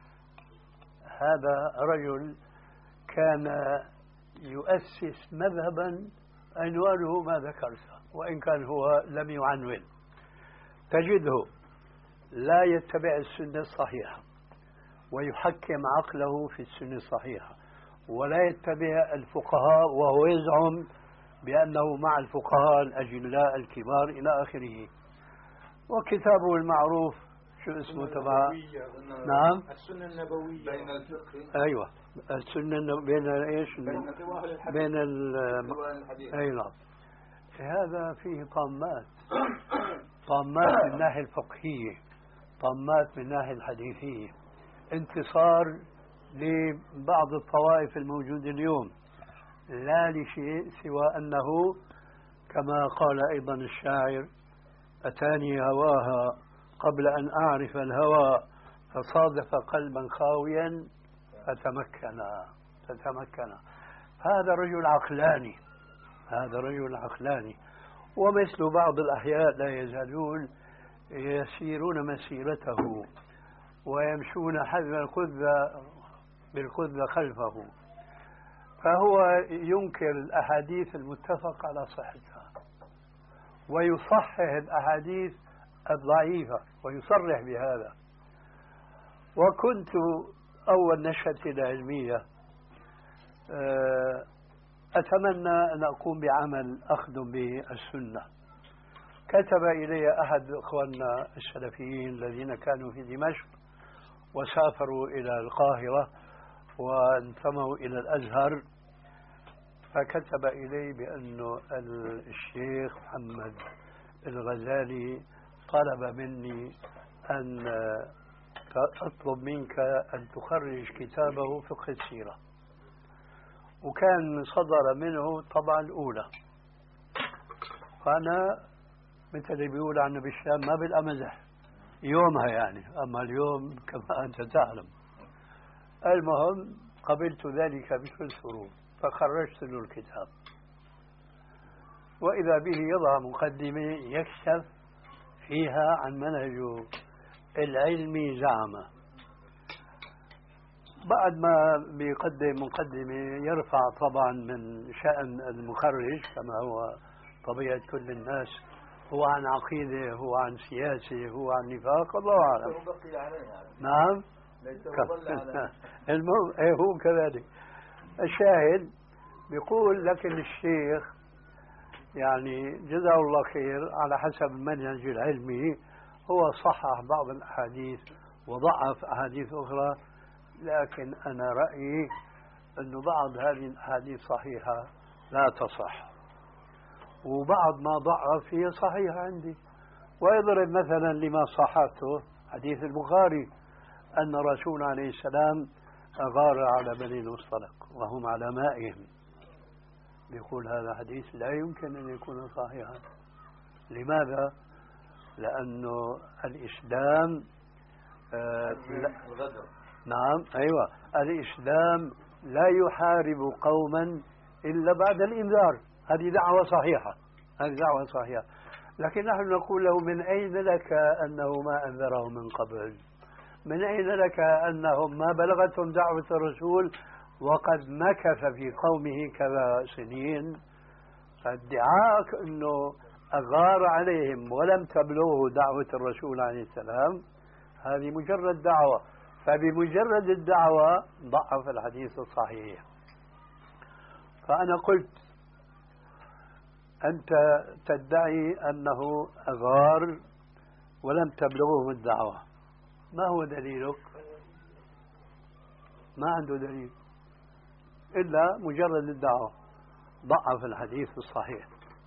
هذا رجل كان يؤسس مذهبا عنوانه ما ذكرته وإن كان هو لم يعنون. تجده لا يتبع السنة الصحيحة ويحكم عقله في السنة الصحيحة، ولا يتبع الفقهاء وهو يزعم بأنه مع الفقهاء الأجلاء الكبار إلى آخره. وكتابه المعروف شو اسمه تبع؟ نعم السنة النبوية بين الفقه. أيوة السنة النبوية بين إيش؟ بين ال أي نعم. هذا فيه طامات، طامات من الناحية الفقهية، طامات من الناحية الحديثية، انتصار لبعض الطوائف الموجودة اليوم، لا لشيء سوى أنه كما قال أيضا الشاعر: أتاني هواها قبل أن أعرف الهوى فصادف قلبا خاويا فتمكنا فتمكنا. هذا رجل عقلاني، هذا رجل عقلاني، ومثل بعض الأحياء لا يزالون يسيرون مسيرته ويمشون حذو القذة بالقذة خلفه، فهو ينكر الأحاديث المتفق على صحتها ويصحح الأحاديث الضعيفة ويصرح بهذا. وكنت أول نشأتي العلمية أتمنى أن أقوم بعمل أخدم به السنة. كتب إلي أحد إخواننا السلفيين الذين كانوا في دمشق وسافروا إلى القاهرة وانتموا إلى الأزهر، فكتب إلي بأن الشيخ محمد الغزالي طلب مني أن أطلب منك أن تخرج كتابه فقه السيرة، وكان صدر منه طبعا الأولى. فأنا مثل اللي بيقول عنه بالشام ما بالأمزح يومها يعني، أما اليوم كما أنت تعلم. المهم قبلت ذلك بكل سرور فخرجت له الكتاب، وإذا به يضع مقدمة يكشف فيها عن منهجه العلمي زعمه. بعد ما بيقدم مقدمة يرفع طبعا من شأن المخرج كما هو طبيعة كل الناس، هو عن عقيدة، هو عن سياسة، هو عن نفاق، الله أعلم. نعم المهم ايه هو كذلك. الشاهد بيقول لكن الشيخ يعني جزاه الله خير على حسب المنهج العلمي هو صحح بعض الأحاديث وضعف أحاديث أخرى، لكن أنا رأيي أن بعض هذه الأحاديث صحيحة لا تصح، وبعض ما ضعف هي صحيحة عندي. ويضرب مثلا لما صححته حديث البخاري أن الرسول عليه السلام أغار على بني المصطلق وهم على مائهم. بيقول هذا حديث لا يمكن أن يكون صحيحا. لماذا؟ لأنه الإسلام آه لا نعم أيوة الإسلام لا يحارب قوما إلا بعد الإنذار. هذه دعوة صحيحة، هذه دعوة صحيحة، لكن نحن نقول له من أين لك أنه ما أنذرهم من قبل؟ من أين لك أنهم ما بلغتهم دعوة الرسول وقد مكث في قومه كذا سنين؟ فادعاء أنه أغار عليهم ولم تبلغه دعوة الرسول عليه السلام هذه مجرد دعوة، فبمجرد الدعوة ضعف الحديث الصحيح. فأنا قلت أنت تدعي أنه أغار ولم تبلغه الدعوة، ما هو دليلك؟ ما عنده دليل إلا مجرد الدعوة، ضعف الحديث الصحيح.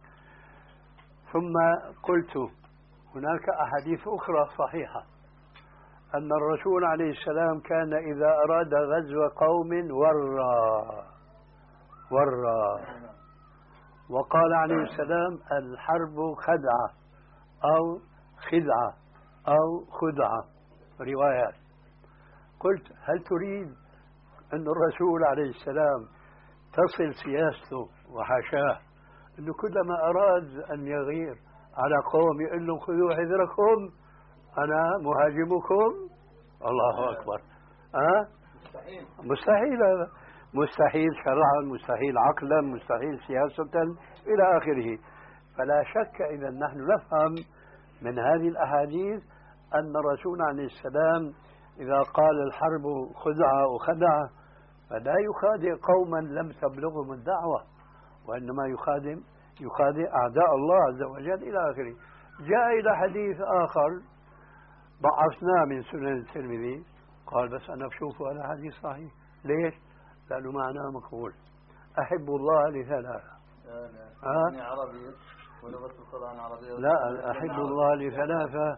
ثم قلت هناك أحاديث أخرى صحيحة أن الرسول عليه السلام كان إذا أراد غزو قوم ورى ورى وقال عليه السلام الحرب خدعة أو خدعة أو خدعة روايات. قلت هل تريد أن الرسول عليه السلام تصل سياسته وحاشاه أنه كلما أراد أن يغير على قوم يقول لهم خذوا حذركم أنا مهاجمكم؟ الله أكبر. أه؟ مستحيل مستحيل هذا، مستحيل شرعا، مستحيل عقلا، مستحيل سياسة إلى آخره. فلا شك إذا نحن نفهم من هذه الأحاديث أن الرسول عليه السلام إذا قال الحرب خدعة وخدعة فلا يخادع قوما لم تبلغهم الدعوة، وإنما يخادم يخادع أعداء الله عز وجل إلى آخره. جاء إلى حديث آخر ضعفناه من سنن الترمذي قال بس أنا بشوفه هذا حديث صحيح. ليش؟ لأنه معناه مقبول. أحب الله لثلاثة. لا عربي ولغة القرآن عربية. لا أحب الله لثلاثة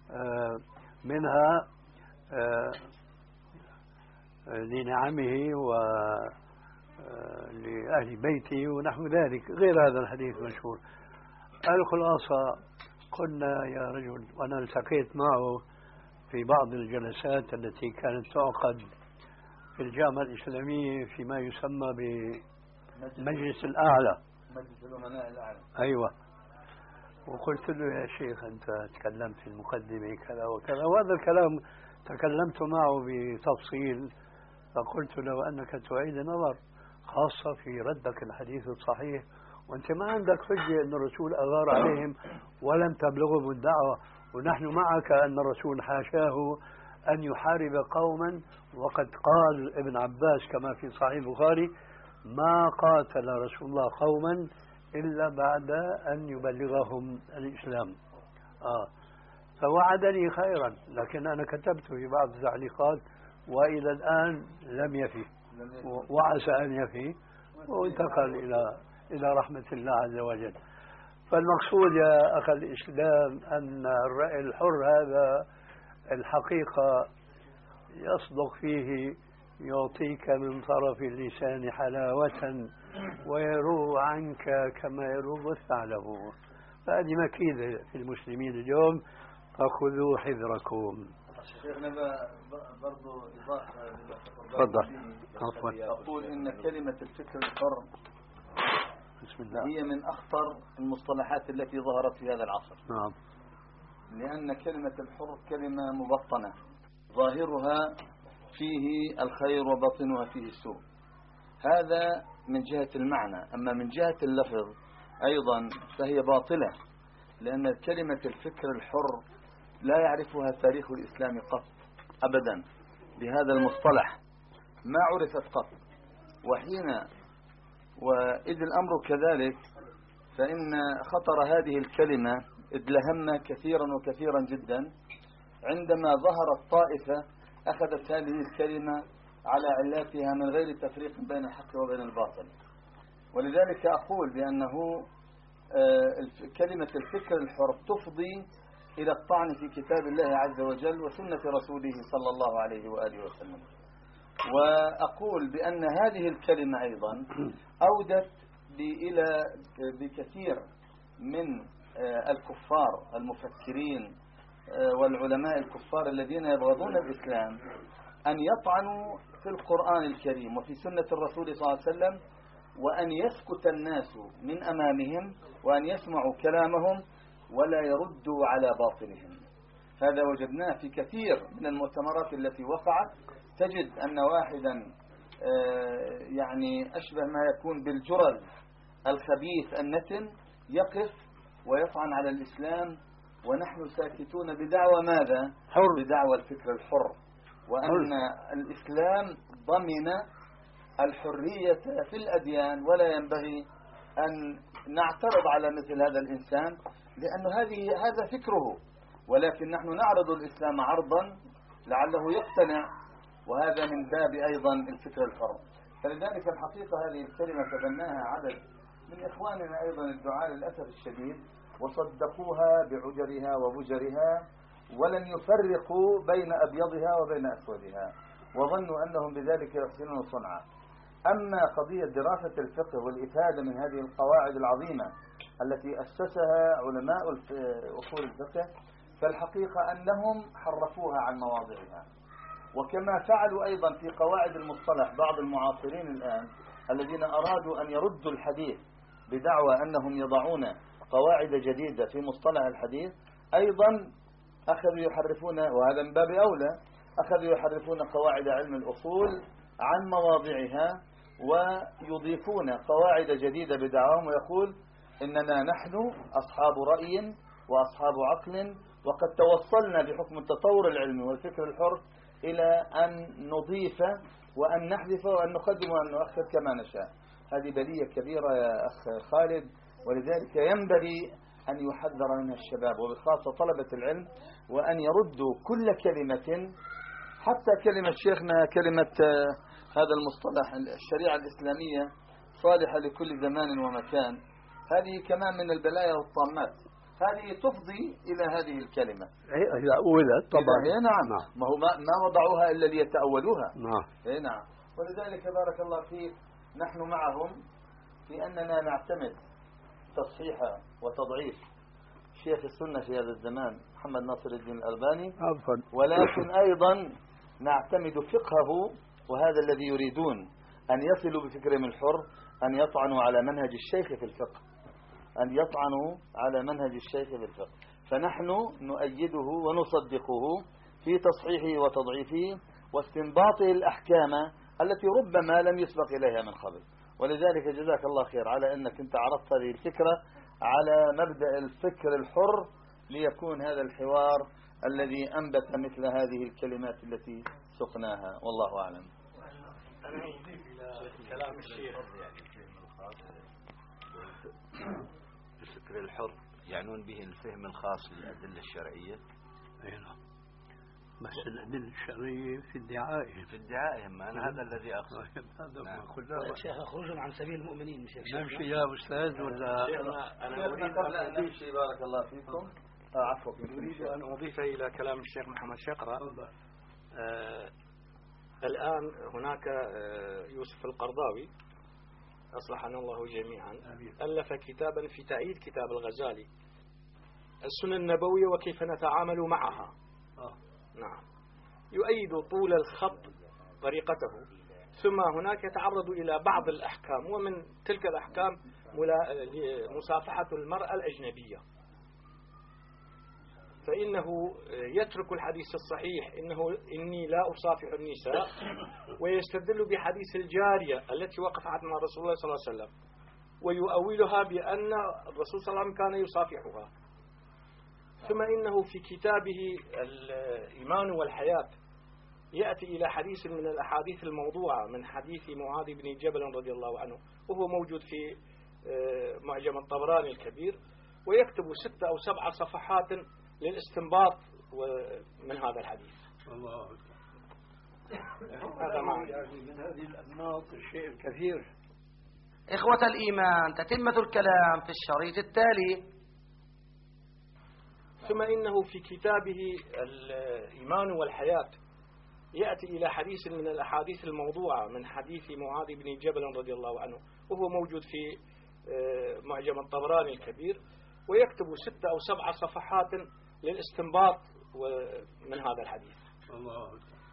منها لنعمه ولأهل بيته ونحو ذلك، غير هذا الحديث مشهور. الخلاصة قلنا يا رجل، وأنا التقيت معه في بعض الجلسات التي كانت تعقد في الجامعة الإسلامية فيما يسمى مجلس الأعلى مجلس الأمناء الأعلى. أيوة. وقلت له يا شيخ أنت تكلمت في المقدمة كذا وكذا، وهذا الكلام تكلمت معه بتفصيل، فقلت له أنك تعيد نظر خاصة في ردك الحديث الصحيح، وأنت ما عندك حجة أن الرسول أغار عليهم ولم تبلغهم الدعوة، ونحن معك أن الرسول حاشاه أن يحارب قوما، وقد قال ابن عباس كما في صحيح البخاري ما قاتل رسول الله قوما إلا بعد أن يبلغهم الإسلام. آه. فوعدني خيرا، لكن أنا كتبت في بعض التعليقات وإلى الآن لم يفي، وعسى أن يفي، وانتقل إلى إلى رحمة الله عز وجل. فالمقصود يا أخي الإسلام أن الرأي الحر هذا الحقيقة يصدق فيه، يعطيك من طرف اللسان حلاوة ويروغ عنك كما يروغ الثعلب. فهذه مكيدة في المسلمين اليوم، فخذوا حذركم. شيخنا برضو إضافة تفضل. أقول إن كلمة الفكر الحر بسم الله هي من أخطر المصطلحات التي ظهرت في هذا العصر. نعم. لأن كلمة الحر كلمة مبطنة، ظاهرها فيه الخير وباطنها فيه السوء. هذا من جهة المعنى، أما من جهة اللفظ أيضا فهي باطلة، لأن كلمة الفكر الحر لا يعرفها تاريخ الإسلام قط أبدا بهذا المصطلح، ما عرفت قط. وحين وإذ الأمر كذلك فإن خطر هذه الكلمة ادلهمنا كثيرا وكثيرا جدا عندما ظهرت طائفة أخذت هذه الكلمة على علاتها من غير تفريق بين الحق وبين الباطل. ولذلك أقول بأنه كلمة الفكر الحر تفضي إلى الطعن في كتاب الله عز وجل وسنة رسوله صلى الله عليه وآله وسلم. وأقول بأن هذه الكلمة أيضا أودت إلى بكثير من الكفار المفكرين والعلماء الكفار الذين يبغضون الإسلام أن يطعنوا في القرآن الكريم وفي سنة الرسول صلى الله عليه وسلم، وأن يسكت الناس من أمامهم وأن يسمعوا كلامهم ولا يردوا على باطلهم. هذا وجدناه في كثير من المؤتمرات التي وقعت، تجد أن واحدا يعني أشبه ما يكون بالجرذ الخبيث النتن يقف ويطعن على الإسلام، ونحن ساكتون بدعوى ماذا؟ حر. بدعوى الفكر الحر، وأن الإسلام ضمن الحرية في الأديان، ولا ينبغي أن نعترض على مثل هذا الإنسان لأن هذه هذا فكره، ولكن نحن نعرض الإسلام عرضا لعله يقتنع، وهذا من باب أيضا الفكر الحر. فلذلك الحقيقة هذه الكلمة تبناها عدد من إخواننا أيضا الدعاء للأسف الشديد، وصدقوها بعجرها وبجرها، ولم يفرقوا بين أبيضها وبين أسودها، وظنوا أنهم بذلك يحسنون صنعا. أما قضية دراسة الفقه والإفادة من هذه القواعد العظيمة التي أسسها علماء أصول الفقه، فالحقيقة أنهم حرفوها عن مواضعها، وكما فعلوا أيضا في قواعد المصطلح بعض المعاصرين الآن الذين أرادوا أن يردوا الحديث بدعوى أنهم يضعون قواعد جديدة في مصطلح الحديث، أيضا أخذوا يحرفون، وهذا من باب أولى، أخذوا يحرفون قواعد علم الأصول عن مواضعها ويضيفون قواعد جديدة بدعواهم، ويقول إننا نحن أصحاب رأي وأصحاب عقل، وقد توصلنا بحكم التطور العلمي والفكر الحر إلى أن نضيف وأن نحذف وأن نقدم وأن نؤخر كما نشاء. هذه بلية كبيرة يا أخ خالد، ولذلك ينبغي أن يحذر منها الشباب وبخاصة طلبة العلم، وأن يردوا كل كلمة، حتى كلمة شيخنا كلمة هذا المصطلح الشريعة الإسلامية صالحة لكل زمان ومكان، هذه كمان من البلايا والطامات، هذه تفضي إلى هذه الكلمة إذا أولت طبعا. إيه نعم. نعم. ما هو ما, ما وضعوها إلا ليتأولوها. نعم. إيه نعم. ولذلك بارك الله فيك نحن معهم في أننا نعتمد تصحيح وتضعيف شيخ السنة في هذا الزمان محمد ناصر الدين الألباني، ولكن أيضا نعتمد فقهه، وهذا الذي يريدون أن يصلوا بفكرهم الحر أن يطعنوا على منهج الشيخ في الفقه، أن يطعنوا على منهج الشيخ في الفقه. فنحن نؤيده ونصدقه في تصحيحه وتضعيفه واستنباطه الأحكام التي ربما لم يسبق إليها من قبل. ولذلك جزاك الله خير على أنك أنت عرضت هذه الفكرة على مبدأ الفكر الحر، ليكون هذا الحوار الذي أنبت مثل هذه الكلمات التي سقناها. والله أعلم. أنا أضيف إلى كلام الشيخ الفكر الحر يعنون به الفهم الخاص للأدلة الشرعية. أي نعم، بس الأدلة الشرعية في ادعائهم في ادعائهم، أنا هذا الذي أقصد. هذا نعم. ما كلها شيخ خروجهم عن سبيل المؤمنين. مش نمشي يا أستاذ ولا أنا أريد أن نمشي. بارك الله فيكم. عفوا، أريد أن أضيف إلى كلام الشيخ محمد شقرة. آه الآن هناك آه يوسف القرضاوي أصلحنا الله جميعا ألف كتابا في تأييد كتاب الغزالي السنن النبوية وكيف نتعامل معها. آه. نعم، يؤيد طول الخط طريقته، ثم هناك يتعرض إلى بعض الأحكام، ومن تلك الأحكام مصافحة المرأة الأجنبية، فإنه يترك الحديث الصحيح إنه إني لا أصافح النساء، ويستدل بحديث الجارية التي وقفت مع رسول الله صلى الله عليه وسلم ويؤولها بأن الرسول صلى الله عليه وسلم كان يصافحها. ثم إنه في كتابه الإيمان والحياة يأتي إلى حديث من الأحاديث الموضوعة من حديث معاذ بن جبل رضي الله عنه، وهو موجود في معجم الطبراني الكبير، ويكتب ستة أو سبع صفحات للاستنباط من هذا الحديث. الله هذا معنى يعني من هذه الأنماط الشيء الكثير. إخوة الإيمان، تتمة الكلام في الشريط التالي. ثم إنه في كتابه الإيمان والحياة يأتي إلى حديث من الأحاديث الموضوعة من حديث معاذ بن جبل رضي الله عنه، وهو موجود في معجم الطبراني الكبير، ويكتب ستة أو سبع صفحات للاستنباط من هذا الحديث. الله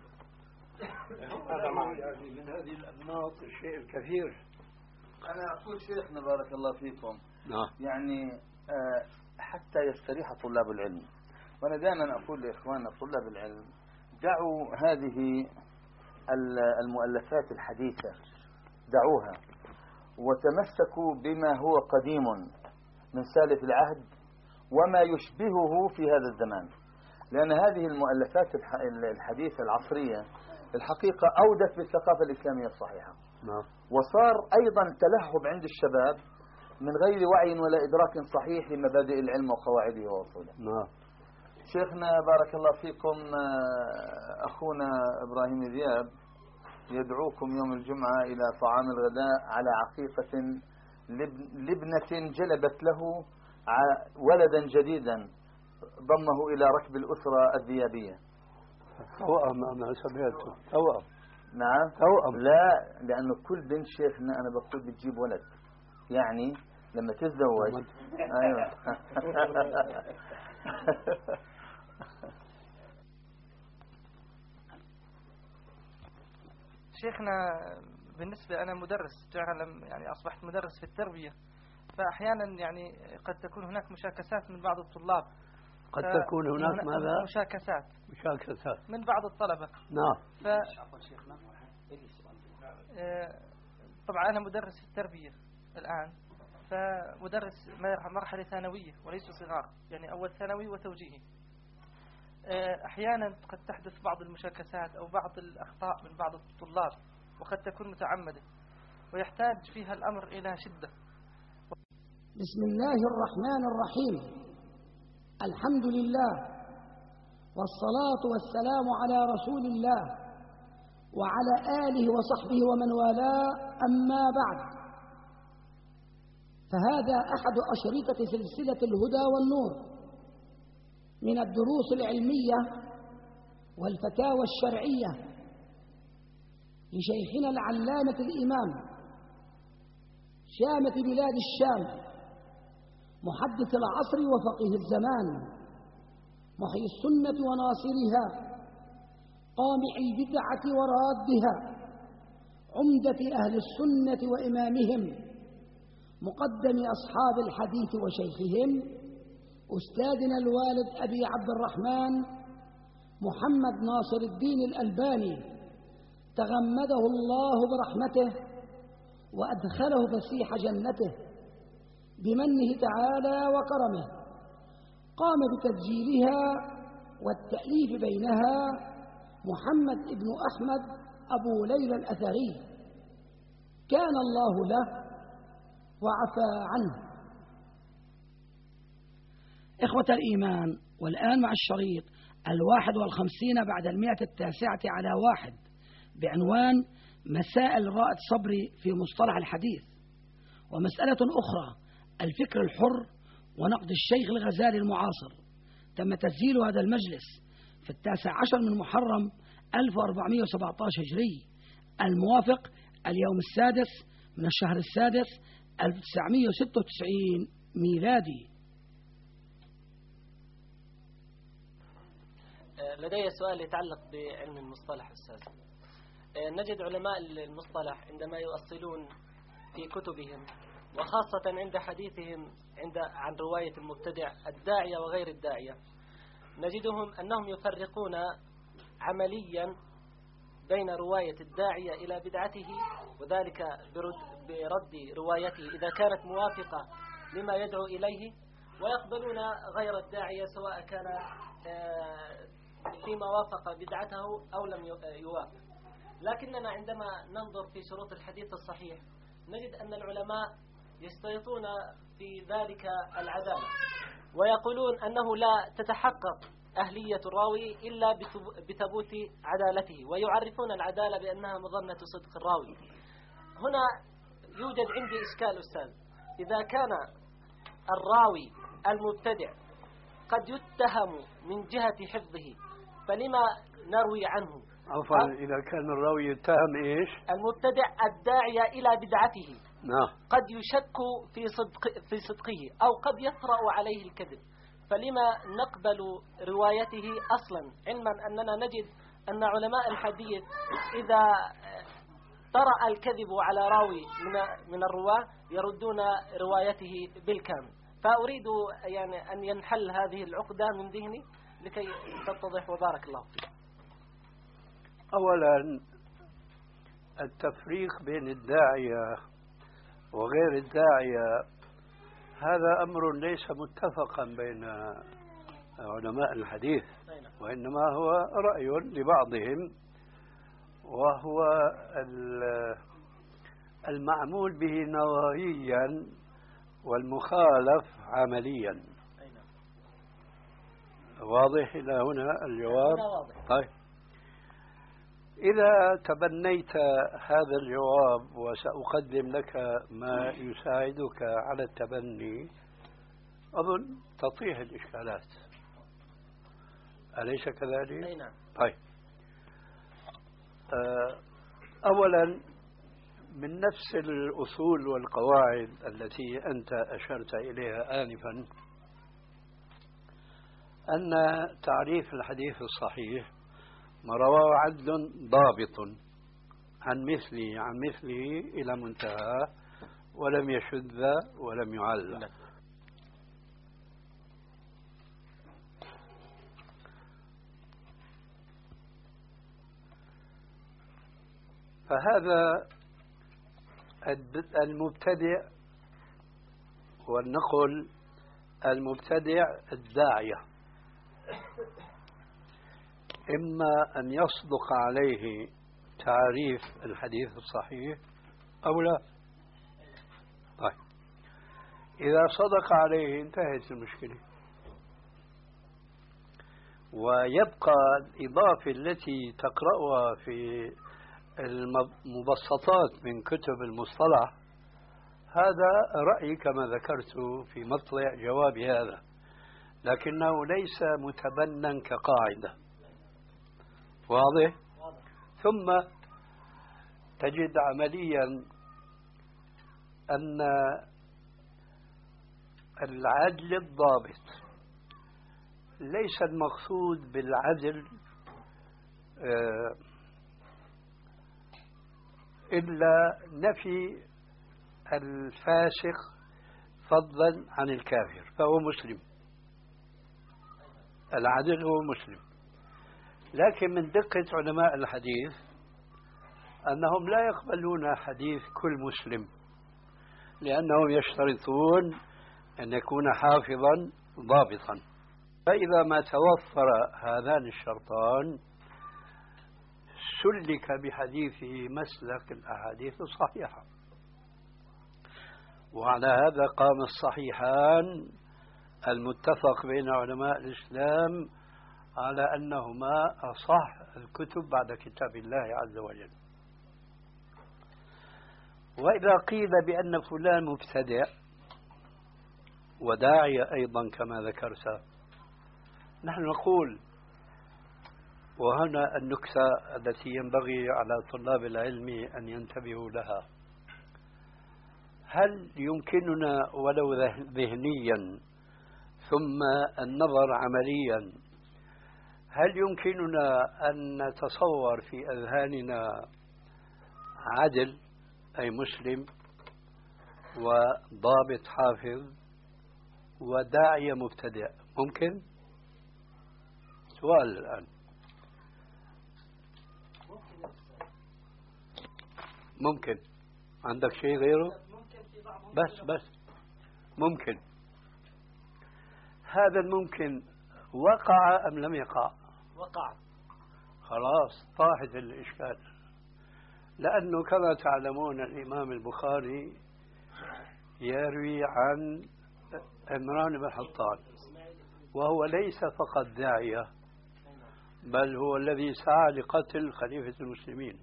هذا معنى يعني من هذه الأنماط الشيء الكثير. أنا أقول شيخنا بارك الله فيكم، نعم، يعني آه حتى يستريح طلاب العلم. وأنا دائما أقول لإخواننا طلاب العلم دعوا هذه المؤلفات الحديثة، دعوها وتمسكوا بما هو قديم من سالف العهد وما يشبهه في هذا الزمان، لأن هذه المؤلفات الحديثة العصرية الحقيقة أودت بالثقافة الإسلامية الصحيحة. نعم. وصار أيضا تلهب عند الشباب من غير وعي ولا إدراك صحيح لمبادئ العلم وقواعده وأصوله. نعم. شيخنا بارك الله فيكم، أخونا إبراهيم ذياب يدعوكم يوم الجمعة إلى طعام الغداء على عقيقة لابنة جلبت له ولدا جديدا ضمه إلى ركب الأسرة الذيابية. توأم أنا سمعته توأم. نعم توأم. لا، لأنه كل بنت شيخنا أنا بقول بتجيب ولد، يعني لما تتزوج. أيوة. شيخنا بالنسبة أنا مدرس جعل يعني أصبحت مدرس في التربية، فأحيانا يعني قد تكون هناك مشاكسات من بعض الطلاب. قد تكون هناك ماذا؟ مشاكسات مشاكسات من بعض الطلبة. نعم. ف... طبعا أنا مدرس في التربية الآن، فمدرس مرحلة ثانوية وليس صغار، يعني أول ثانوي وتوجيهي. أحيانا قد تحدث بعض المشاكسات أو بعض الأخطاء من بعض الطلاب، وقد تكون متعمدة ويحتاج فيها الأمر إلى شدة. بسم الله الرحمن الرحيم، الحمد لله والصلاة والسلام على رسول الله وعلى آله وصحبه ومن والاه، أما بعد، فهذا أحد أشرطة سلسلة الهدى والنور من الدروس العلمية والفتاوى الشرعية لشيخنا العلامة الإمام شامة بلاد الشام محدث العصر وفقيه الزمان محيي السنة وناصرها قامع البدعة ورادها عمدة أهل السنة وإمامهم، مقدم أصحاب الحديث وشيخهم، أستاذنا الوالد أبي عبد الرحمن محمد ناصر الدين الألباني، تغمده الله برحمته وأدخله فسيح جنته بمنه تعالى وكرمه. قام بتسجيلها والتأليف بينها محمد بن أحمد أبو ليلى الأثري، كان الله له وعفى عنه. إخوة الإيمان، والآن مع الشريط الواحد والخمسين بعد المئة التاسعة على واحد بعنوان مسائل رائد صبري في مصطلح الحديث. ومسألة أخرى الفكر الحر ونقد الشيخ الغزالي المعاصر. تم تسجيل هذا المجلس في التاسع عشر من محرم ألف وأربعمائة وسبعة عشر هجري، الموافق اليوم السادس من الشهر السادس ألف وتسعمائة وستة وتسعين ميلادي. لدي سؤال يتعلق بعلم المصطلح أستاذ. نجد علماء المصطلح عندما يؤصلون في كتبهم وخاصة عند حديثهم عند عن رواية المبتدع الداعية وغير الداعية، نجدهم أنهم يفرقون عمليا بين رواية الداعية إلى بدعته، وذلك برد, برد روايته إذا كانت موافقة لما يدعو إليه، ويقبلون غير الداعية سواء كان فيما وافق بدعته أو لم يوافق. لكننا عندما ننظر في شروط الحديث الصحيح نجد أن العلماء يشترطون في ذلك العدالة، ويقولون أنه لا تتحقق أهلية الراوي إلا بثبوت عدالته، ويعرفون العدالة بأنها مظنة صدق الراوي. هنا يوجد عندي إشكال أستاذ، إذا كان الراوي المبتدع قد يتهم من جهة حفظه فلما نروي عنه؟ عفوا، إذا كان الراوي يتهم إيش؟ المبتدع الداعية إلى بدعته نعم، قد يشك في صدق في صدقه أو قد يطرأ عليه الكذب، فلما نقبل روايته أصلا، علما أننا نجد أن علماء الحديث إذا طرأ الكذب على راوي من من الرواة يردون روايته بالكامل. فأريد يعني أن ينحل هذه العقدة من ذهني لكي تتضح، وبارك الله فيك. أولا التفريق بين الداعية وغير الداعية هذا أمر ليس متفقا بين علماء الحديث، وإنما هو رأي لبعضهم، وهو المعمول به نظريا والمخالف عمليا. واضح إلى هنا الجواب؟ طيب، إذا تبنيت هذا الجواب وسأقدم لك ما يساعدك على التبني، أظن تطيح الإشكالات، أليس كذلك؟ أي نعم. طيب، أولا من نفس الأصول والقواعد التي أنت أشرت إليها آنفا، أن تعريف الحديث الصحيح ما رواه عدل ضابط عن مثله عن مثله إلى منتهى ولم يشذ ولم يعل. فهذا المبتدع، ولنقل المبتدع الداعية، إما أن يصدق عليه تعريف الحديث الصحيح أو لا. طيب، إذا صدق عليه انتهت المشكلة، ويبقى الإضافة التي تقرأها في المبسطات من كتب المصطلح. هذا رأيي كما ذكرت في مطلع جواب هذا، لكنه ليس متبنى كقاعدة. واضح؟ ثم تجد عمليا أن العدل الضابط ليس المقصود بالعدل إلا نفي الفاسق فضلا عن الكافر فهو مسلم، العدل هو مسلم. لكن من دقة علماء الحديث أنهم لا يقبلون حديث كل مسلم، لأنهم يشترطون أن يكون حافظا ضابطا. فإذا ما توفر هذان الشرطان سلك بحديثه مسلك الأحاديث الصحيحة. وعلى هذا قام الصحيحان المتفق بين علماء الإسلام على أنهما أصح الكتب بعد كتاب الله عز وجل. وإذا قيل بأن فلان مبتدع وداعية أيضا كما ذكرت، نحن نقول، وهنا النكتة التي ينبغي على طلاب العلم أن ينتبهوا لها: هل يمكننا ولو ذهنيا ثم النظر عمليا، هل يمكننا أن نتصور في أذهاننا عدل أي مسلم وضابط حافظ وداعية مبتدع؟ ممكن؟ سؤال الآن. ممكن. عندك شيء غيره؟ بس بس ممكن. هذا الممكن وقع أم لم يقع؟ وقع. خلاص طاحت الإشكال. لأنه كما تعلمون الإمام البخاري يروي عن عمران بن حطان، وهو ليس فقط داعية، بل هو الذي سعى لقتل خليفة المسلمين.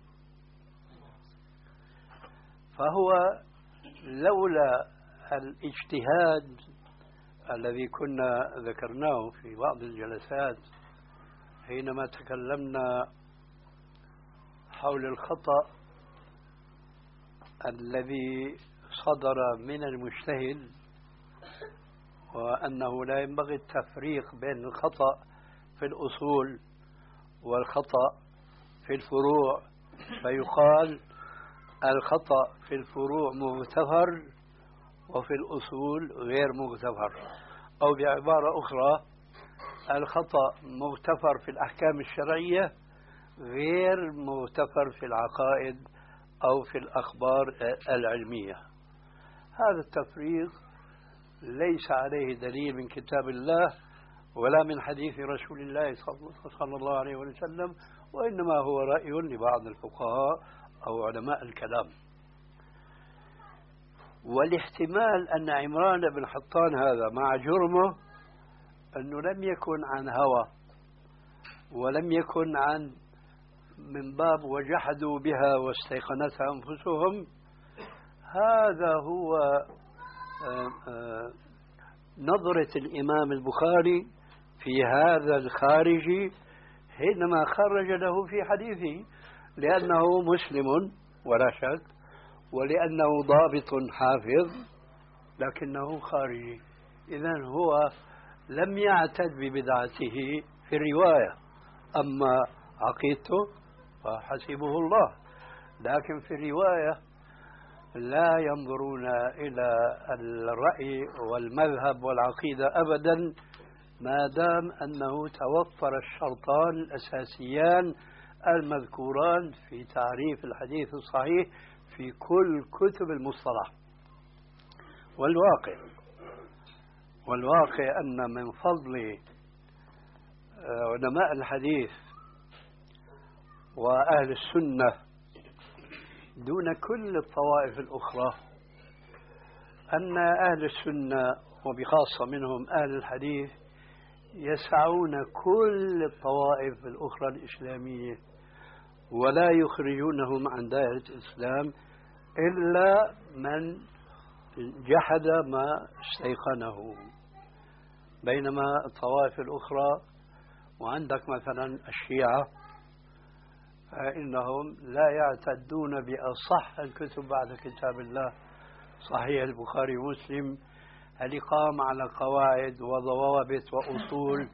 فهو لولا الاجتهاد الذي كنا ذكرناه في بعض الجلسات حينما تكلمنا حول الخطأ الذي صدر من المجتهد، وأنه لا ينبغي التفريق بين الخطأ في الأصول والخطأ في الفروع، فيقال الخطأ في الفروع مغتفر وفي الأصول غير مغتفر، أو بعبارة أخرى الخطأ مغتفر في الأحكام الشرعية غير مغتفر في العقائد أو في الأخبار العلمية. هذا التفريق ليس عليه دليل من كتاب الله ولا من حديث رسول الله صلى الله عليه وسلم، وإنما هو رأي لبعض الفقهاء أو علماء الكلام. والاحتمال أن عمران بن حطان هذا مع جرمه أنه لم يكن عن هوى ولم يكن عن من باب وجحدوا بها واستيقنتها أنفسهم، هذا هو نظرة الإمام البخاري في هذا الخارجي حينما خرج له في حديثه، لأنه مسلم ولا شك، ولأنه ضابط حافظ، لكنه خارجي. إذن هو لم يعتد ببدعته في الرواية، أما عقيدته فحسبه الله. لكن في الرواية لا ينظرون إلى الرأي والمذهب والعقيدة أبدا، ما دام أنه توفر الشرطان الأساسيان المذكوران في تعريف الحديث الصحيح في كل كتب المصطلح. والواقع والواقع أن من فضل علماء الحديث وأهل السنة دون كل الطوائف الأخرى أن أهل السنة وبخاصة منهم أهل الحديث يسعون كل الطوائف الأخرى الإسلامية ولا يخرجونهم عن دائرة الإسلام إلا من جحد ما استيقنه. بينما الطوائف الأخرى، وعندك مثلا الشيعة، فإنهم لا يعتدون بأصح الكتب بعد كتاب الله صحيح البخاري ومسلم، الإقامة على قواعد وضوابط وأصول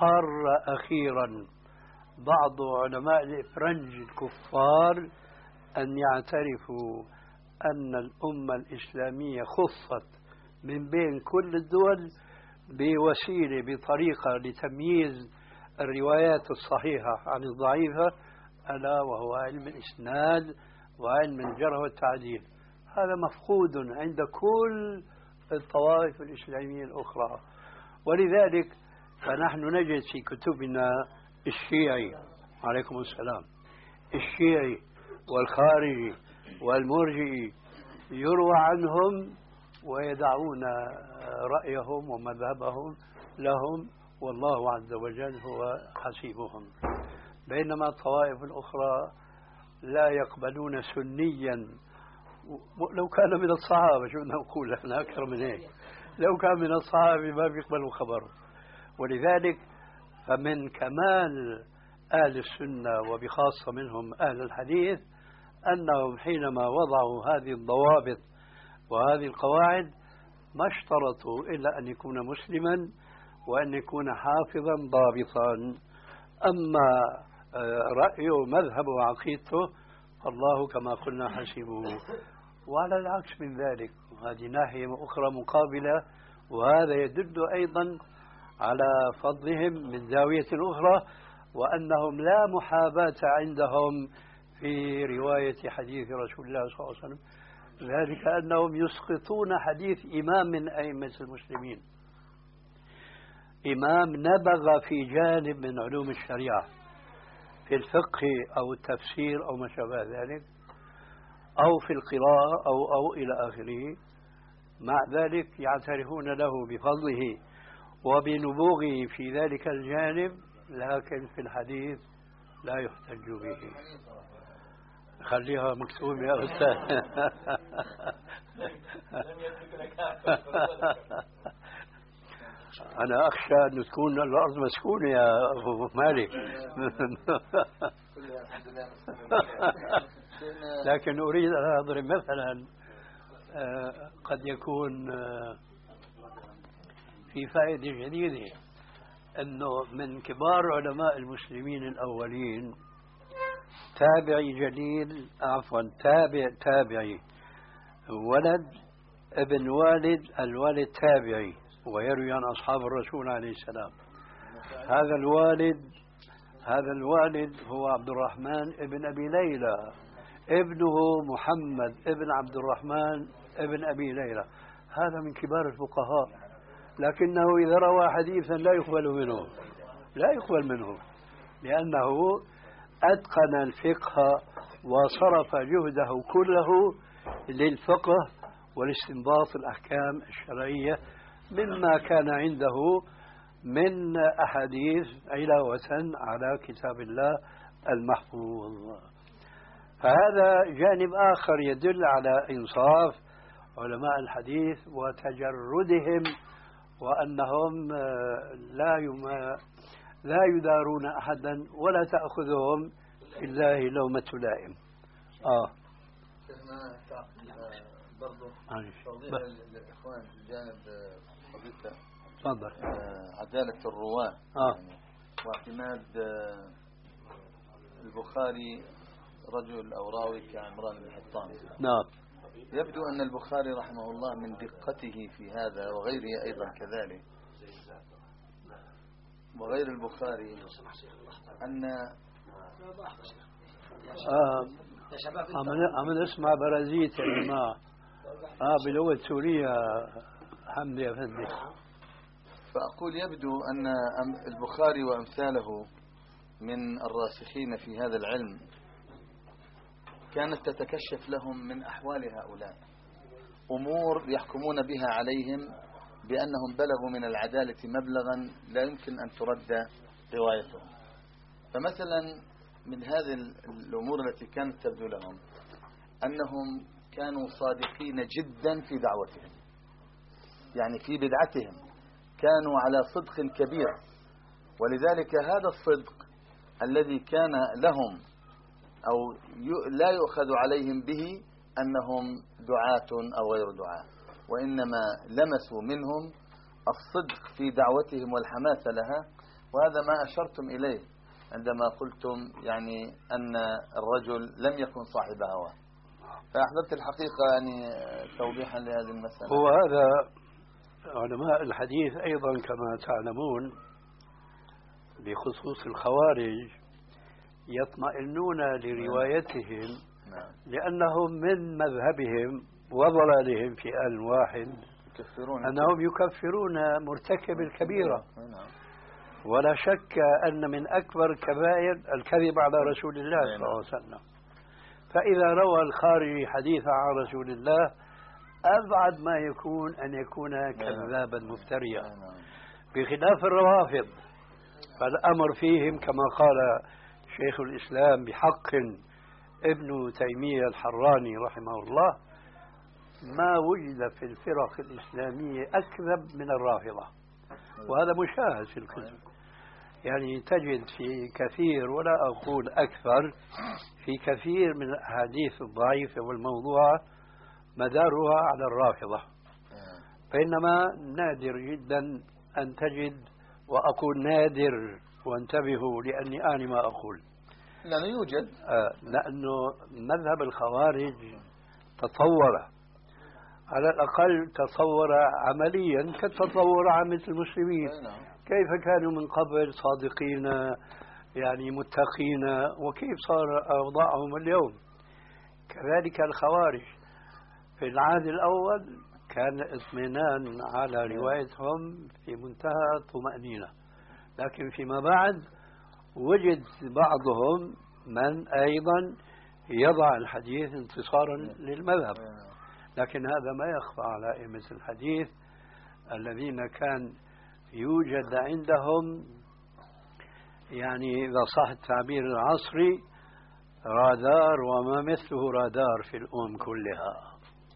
اضطر أخيرا بعض علماء الإفرنج الكفار أن يعترفوا أن الأمة الإسلامية خصت من بين كل الدول بوسيلة بطريقة لتمييز الروايات الصحيحة عن الضعيفة، ألا وهو علم الإسناد وعلم الجرح والتعديل. هذا مفقود عند كل الطوائف الإسلامية الأخرى، ولذلك فنحن نجد في كتبنا الشيعي عليكم السلام الشيعي والخارجي والمرجئي يروى عنهم ويدعون رأيهم ومذهبهم لهم، والله عز وجل هو حسيبهم. بينما الطوائف الأخرى لا يقبلون سنيا، لو كان من الصحابة، شو نقول احنا أكثر من هيك، لو كان من الصحابة ما بيقبلوا خبره. ولذلك فمن كمال أهل السنة وبخاصة منهم أهل الحديث أنهم حينما وضعوا هذه الضوابط وهذه القواعد ما اشترطوا إلا أن يكون مسلما وأن يكون حافظا ضابطا. أما رأيه مذهبه وعقيدته الله كما قلنا حسبه. وعلى العكس من ذلك، وهذه ناحية أخرى مقابلة، وهذا يدل أيضا على فضلهم من زاوية أخرى، وأنهم لا محاباة عندهم في رواية حديث رسول الله صلى الله عليه وسلم، ذلك أنهم يسقطون حديث إمام من أئمة المسلمين، إمام نبغ في جانب من علوم الشريعة في الفقه أو التفسير أو ما شابه ذلك، أو في القراءة أو أو إلى آخره، مع ذلك يعترفون له بفضله وبنبوغه في ذلك الجانب، لكن في الحديث لا يحتج به. خليها مكتوب يا أستاذ. أنا أخشى أن تكون الأرض مسكونة يا أبو مالك. لكن أريد أن أضرب مثلا قد يكون في فائدة جديدة، أنه من كبار علماء المسلمين الأولين تابعي جليل، عفوا تابع تابعي ولد ابن والد الوالد تابعي ويروي عن أصحاب الرسول عليه السلام. هذا الوالد هذا الوالد هو عبد الرحمن ابن أبي ليلى، ابنه محمد ابن عبد الرحمن ابن أبي ليلى، هذا من كبار الفقهاء، لكنه إذا روى حديثا لا يقبل منه لا يقبل منه لأنه أتقن الفقه وصرف جهده كله للفقه والاستنباط الأحكام الشرعية مما كان عنده من أحاديث علاوة على كتاب الله المحفوظ. فهذا جانب آخر يدل على إنصاف علماء الحديث وتجردهم، وأنهم لا يما لا يدارون أحدا ولا تأخذهم في الله لومة لائم. آه برضو توضيح للإخوان بجانب قضية تفضل عدالة الرواة آه. يعني واعتماد البخاري رجل أو راوي كعمران بن حطان. نعم. يبدو أن البخاري رحمه الله من دقته في هذا وغيره أيضا كذلك، وغير البخاري أن آه عم نسمع برازيت يا جماعة آه بلغة سوريا حمد يا فندم. فأقول يبدو أن البخاري وأمثاله من الراسخين في هذا العلم كانت تتكشف لهم من أحوال هؤلاء أمور يحكمون بها عليهم بأنهم بلغوا من العدالة مبلغا لا يمكن أن ترد روايتهم. فمثلا من هذه الأمور التي كانت تبدو لهم أنهم كانوا صادقين جدا في دعوتهم، يعني في بدعتهم كانوا على صدق كبير، ولذلك هذا الصدق الذي كان لهم أو لا يؤخذ عليهم به أنهم دعاة أو غير دعاة، وإنما لمسوا منهم الصدق في دعوتهم والحماسة لها. وهذا ما أشرتم إليه، عندما قلتم يعني أن الرجل لم يكن صاحب هوى، فأحببت الحقيقة يعني توضيحا لهذه المسألة. هو هذا علماء الحديث أيضا كما تعلمون بخصوص الخوارج يطمئنون لروايتهم لأنهم من مذهبهم وضلالهم في آن واحد أنهم يكفرون مرتكب الكبيرة، ولا شك أن من أكبر الكبائر الكذب على رسول الله صلى الله عليه وسلم. فإذا روى الخارجي حديثا عن رسول الله أبعد ما يكون أن يكون كذابا مفتريا، بخلاف الروافض فالأمر فيهم كما قال شيخ الإسلام بحق ابن تيمية الحراني رحمه الله: ما وجد في الفرق الإسلامية أكذب من الرافضة. وهذا مشاهد في الكتب، يعني تجد في كثير ولا أقول أكثر في كثير من الأحاديث الضعيفة والموضوعة مدارها على الرافضة، فإنما نادر جدا أن تجد، وأقول نادر وانتبهوا لأني أعني ما أقول، لأنه يوجد آه لأنه مذهب الخوارج تطور، على الأقل تطور عمليا كتطور عامة المسلمين. كيف كانوا من قبل صادقين يعني متقين، وكيف صار أوضاعهم اليوم. كذلك الخوارج في العهد الأول كان اطمئنان على روايتهم في منتهى الطمأنينة، لكن فيما بعد وجد بعضهم من أيضا يضع الحديث انتصارا للمذهب، لكن هذا ما يخفى على أئمة الحديث الذين كان يوجد عندهم يعني إذا صح التعبير العصري رادار وما مثله رادار في الأمم كلها.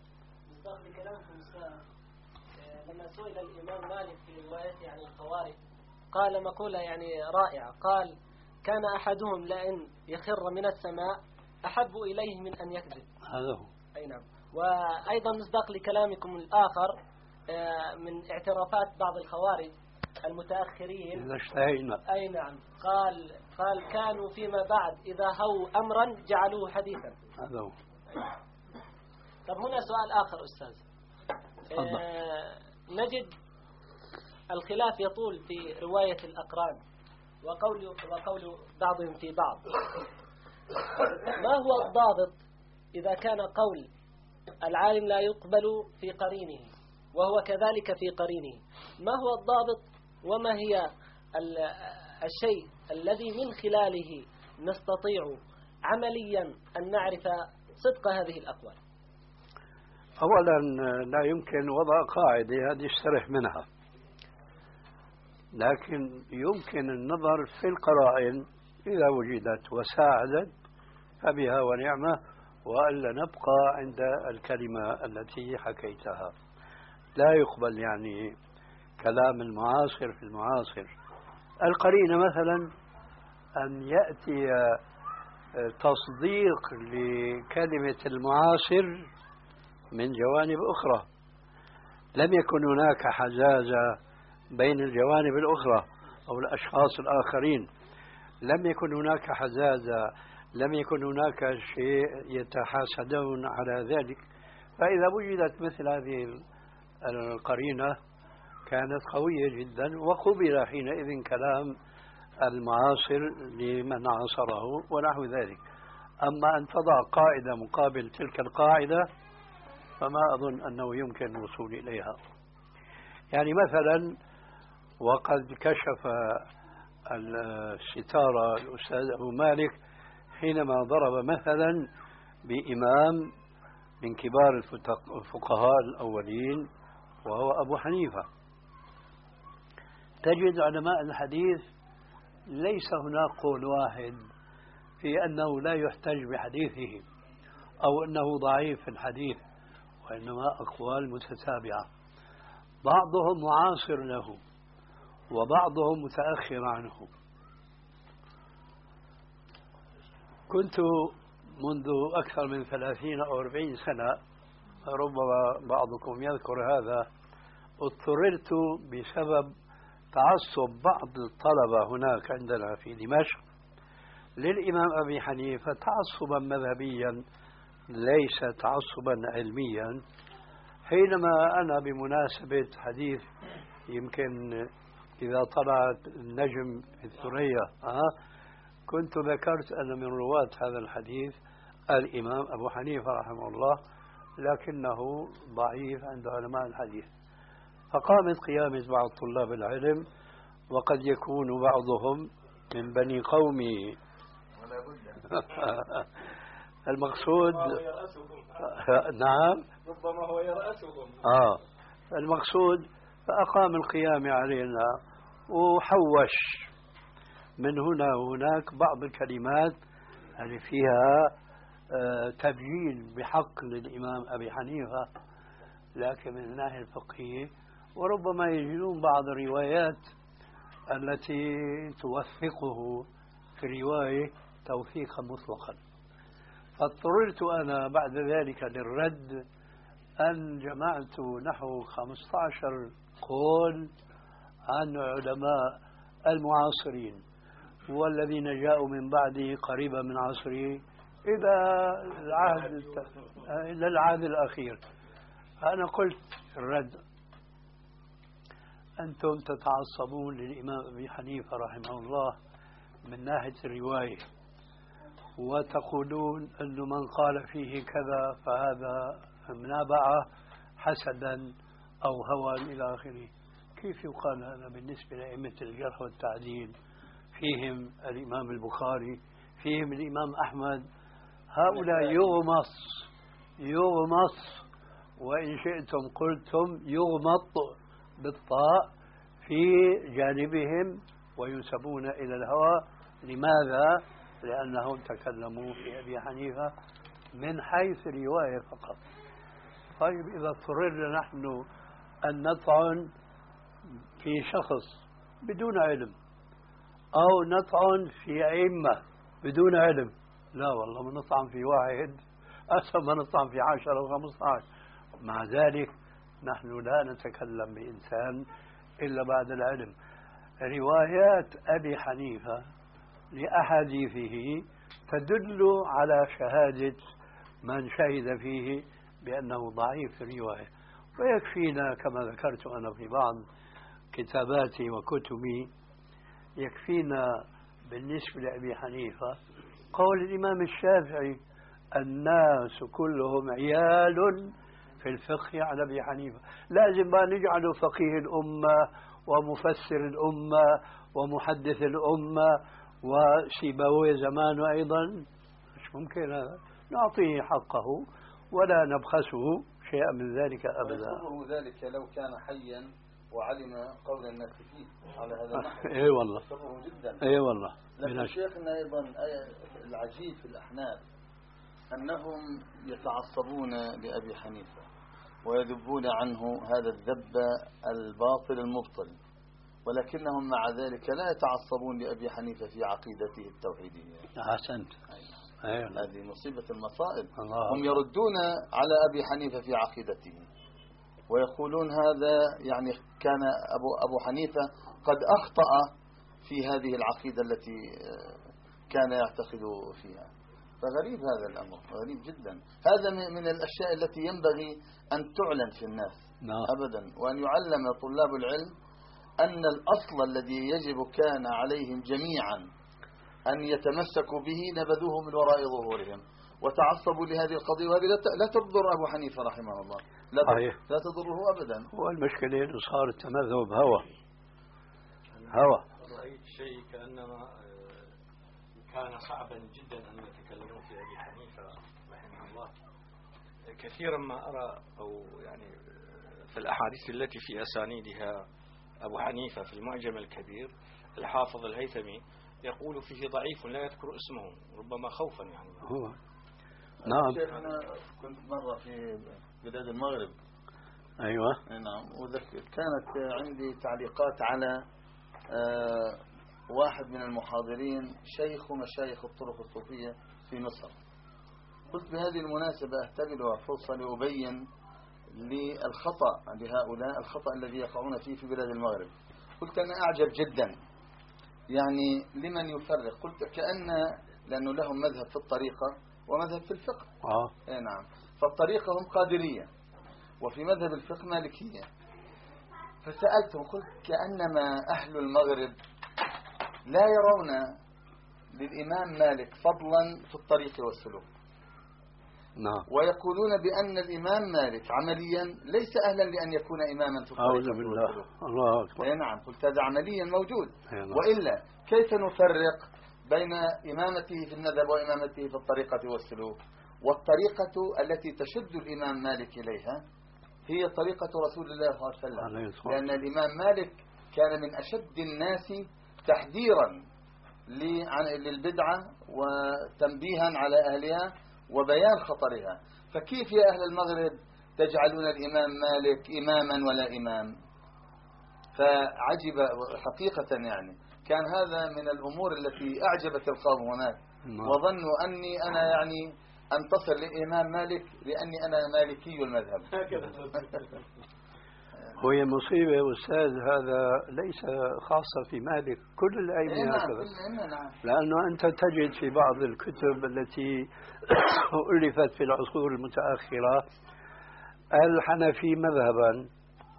لما سئل الإمام مالك في روايته عن الخوارج قال مقولة يعني رائعة، قال: كان أحدهم لأن يخر من السماء أحب إليه من أن يكذب. هذا هو. أي نعم. وأيضا مصداق لكلامكم الآخر من اعترافات بعض الخوارج المتأخرين إذا اشتهينا. أي نعم. قال قال كانوا فيما بعد إذا هو أمرا جعلوه حديثا. هذا هو. طب هنا سؤال آخر أستاذ. آه نجد الخلاف يطول في رواية الأقران وقول وقول بعضهم في بعض. ما هو الضابط إذا كان قول العالم لا يقبل في قرينه وهو كذلك في قرينه؟ ما هو الضابط وما هي الشيء الذي من خلاله نستطيع عمليا أن نعرف صدق هذه الأقوال؟ أولا لا يمكن وضع قاعدة هذه اشترح منها، لكن يمكن النظر في القرائن إذا وجدت وساعدت فبها ونعمة، وألا نبقى عند الكلمة التي حكيتها. لا يقبل يعني كلام المعاصر في المعاصر. القرينة مثلا أن يأتي تصديق لكلمة المعاصر من جوانب أخرى، لم يكن هناك حزازة بين الجوانب الأخرى أو الأشخاص الآخرين، لم يكن هناك حزازة، لم يكن هناك شيء يتحاسدون على ذلك. فإذا وجدت مثل هذه القرينة كانت قوية جدا، وقبل حينئذ كلام المعاصر لمن عاصره ونحو ذلك. أما أن تضع قاعدة مقابل تلك القاعدة فما أظن أنه يمكن الوصول إليها. يعني مثلا وقد كشف الستارة الأستاذ أبو مالك حينما ضرب مثلا بإمام من كبار الفقهاء الأولين وهو أبو حنيفة. تجد علماء الحديث ليس هناك قول واحد في أنه لا يحتج بحديثه أو أنه ضعيف في الحديث، وإنما أقوال متتابعة، بعضهم معاصر له وبعضهم متأخر عنه. كنت منذ أكثر من ثلاثين أو أربعين سنة، ربما بعضكم يذكر هذا، اضطررت بسبب تعصب بعض الطلبة هناك عندنا في دمشق للإمام أبي حنيفة تعصبا مذهبيا ليس تعصبا علميا. حينما أنا بمناسبة حديث يمكن إذا طلعت النجم في الثريا أه كنت ذكرت أن من رواة هذا الحديث الإمام أبو حنيفة رحمه الله، لكنه ضعيف عند علماء الحديث. فقامت قيامة بعض طلاب العلم، وقد يكون بعضهم من بني قومي. المقصود نعم ربما هو يرأسهم. آه المقصود فأقام القيام علينا وحوش من هنا وهناك بعض الكلمات اللي فيها آه تبجيل بحق للإمام أبي حنيفة، لكن من الناحية الفقهية وربما يجدون بعض الروايات التي توثقه في الرواية توثيقا مطلقا. فاضطررت أنا بعد ذلك للرد أن جمعت نحو خمسة عشر قول عن علماء المعاصرين والذين جاءوا من بعدي قريبا من عصري إلى العهد إلى العهد الأخير. أنا قلت الرد: أنتم تتعصبون للإمام أبي حنيفة رحمه الله من ناحية الرواية، وتقولون أن من قال فيه كذا فهذا منابعة حسدا أو هوى إلى آخره. كيف يقال هذا بالنسبة لأئمة الجرح والتعديل؟ فيهم الإمام البخاري، فيهم الإمام أحمد. هؤلاء يغمص يغمص وإن شئتم قلتم يغمط بالطاء في جانبهم وينسبون إلى الهوى. لماذا؟ لأنهم تكلموا في أبي حنيفة من حيث الرواية فقط. طيب إذا اضطررنا نحن أن نطعن في شخص بدون علم أو نطعن في أئمة بدون علم، لا والله ما نطعن في واحد أحسن ما نطعن في عشرة أو خمسة عشر. مع ذلك نحن لا نتكلم بإنسان إلا بعد العلم. روايات أبي حنيفة لأحاديثه تدل على شهادة من شهد فيه بأنه ضعيف في الرواية. ويكفينا كما ذكرت أنا في بعض كتاباتي وكتبي، يكفينا بالنسبة لأبي حنيفة قول الإمام الشافعي: الناس كلهم عيال في الفقه على أبي حنيفة. لازم ما نجعله فقيه الأمة ومفسر الأمة ومحدث الأمة وسيبويه زمانه أيضا، مش ممكن هذا. نعطيه حقه ولا نبخسه شيئا من ذلك أبدا. ويسره ذلك لو كان حيا وعلم قول الناس فيه على هذا النحو. اي والله يسره جدا. اي والله. لكن شيخنا أيضا العجيب في الأحناف أنهم يتعصبون لأبي حنيفة ويذبون عنه هذا الذب الباطل المبطل، ولكنهم مع ذلك لا يتعصبون لأبي حنيفة في عقيدته التوحيدية. أحسنت. أيوة. هذه مصيبة المصائب. الله. هم يردون على أبي حنيفة في عقيدته ويقولون هذا يعني كان أبو, أبو حنيفة قد أخطأ في هذه العقيدة التي كان يعتقد فيها. فغريب هذا الأمر، غريب جدا. هذا من الأشياء التي ينبغي أن تعلن في الناس. نعم. أبدا، وأن يعلم طلاب العلم أن الأصل الذي يجب كان عليهم جميعا أن يتمسكوا به نبذوه من وراء ظهورهم وتعصبوا لهذه القضية، وهذه لا تضر أبو حنيفة رحمه الله، لا, لا تضره أبدا. والمشكلة أنه صار التمذهب هوى هوى. رأيت شيء كأنما كان صعبا جدا أن يتكلموا في أبي حنيفة رحمه الله. كثيرا ما أرى أو يعني في الأحاديث التي في أسانيدها أبو حنيفة في المعجم الكبير الحافظ الهيثمي يقول فيه ضعيف لا يذكر اسمه، ربما خوفا يعني. هو نعم. شيخنا كنت مرة في بلاد المغرب. أيوة. نعم. وذكر كانت عندي تعليقات على آه واحد من المحاضرين شيخ مشايخ الطرق الصوفية في مصر. قلت بهذه المناسبة أهتبل فرصة لأبين للخطأ لهؤلاء الخطأ الذي يقعون فيه في بلاد المغرب. قلت أنا أعجب جدا يعني لمن يفرق. قلت كأن لأنه لهم مذهب في الطريقة ومذهب في الفقه. آه. إيه نعم. فالطريقة هم قادرية، وفي مذهب الفقه مالكية. فسألتهم قلت كأنما أهل المغرب لا يرون للإمام مالك فضلا في الطريق والسلوك، نعم. ويقولون بأن الإمام مالك عمليا ليس أهلا لأن يكون إماما في الطريق أعوذ بالله. الله أكبر. إيه نعم. قلت هذا عمليا موجود. نعم. وإلا كيف نفرق بين إمامته في المذهب وإمامته في الطريقة والسلوك؟ والطريقة التي تشد الإمام مالك إليها هي طريقة رسول الله صلى الله عليه وسلم، لأن الإمام مالك كان من أشد الناس تحذيرا للبدعة وتنبيها على أهلها وبيان خطرها. فكيف يا أهل المغرب تجعلون الإمام مالك إماما ولا إمام؟ فعجب حقيقة، يعني كان هذا من الأمور التي أعجبت القوم هناك، وظنوا أني أنا يعني أنتصر للإمام مالك لأني أنا مالكي المذهب. هي مصيبة أستاذ، هذا ليس خاصة في مالك، كل الأئمة هكذا. لأنه أنت تجد في بعض الكتب التي ألفت في العصور المتأخرة الحنفي مذهبا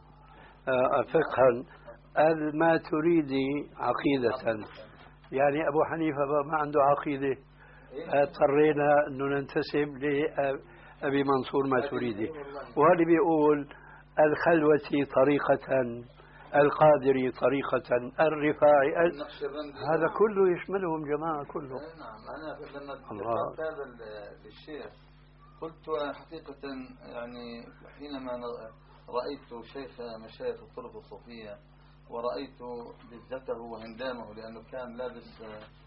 فقها الماتريدي عقيدة، يعني أبو حنيفة ما عنده عقيدة، اضطرينا أنه ننتسب لأبي منصور ماتريدي، وهذا بيقول الخلوة طريقة، القادري طريقة، الرفاعي، هذا كله يشملهم جماعة كله. نعم. أنا لما ذكرت هذا للشيخ قلت حقيقة يعني حينما رأيت شيخ مشايخ الطرق الصوفية ورأيت لذته وهندامه، لأنه كان لابس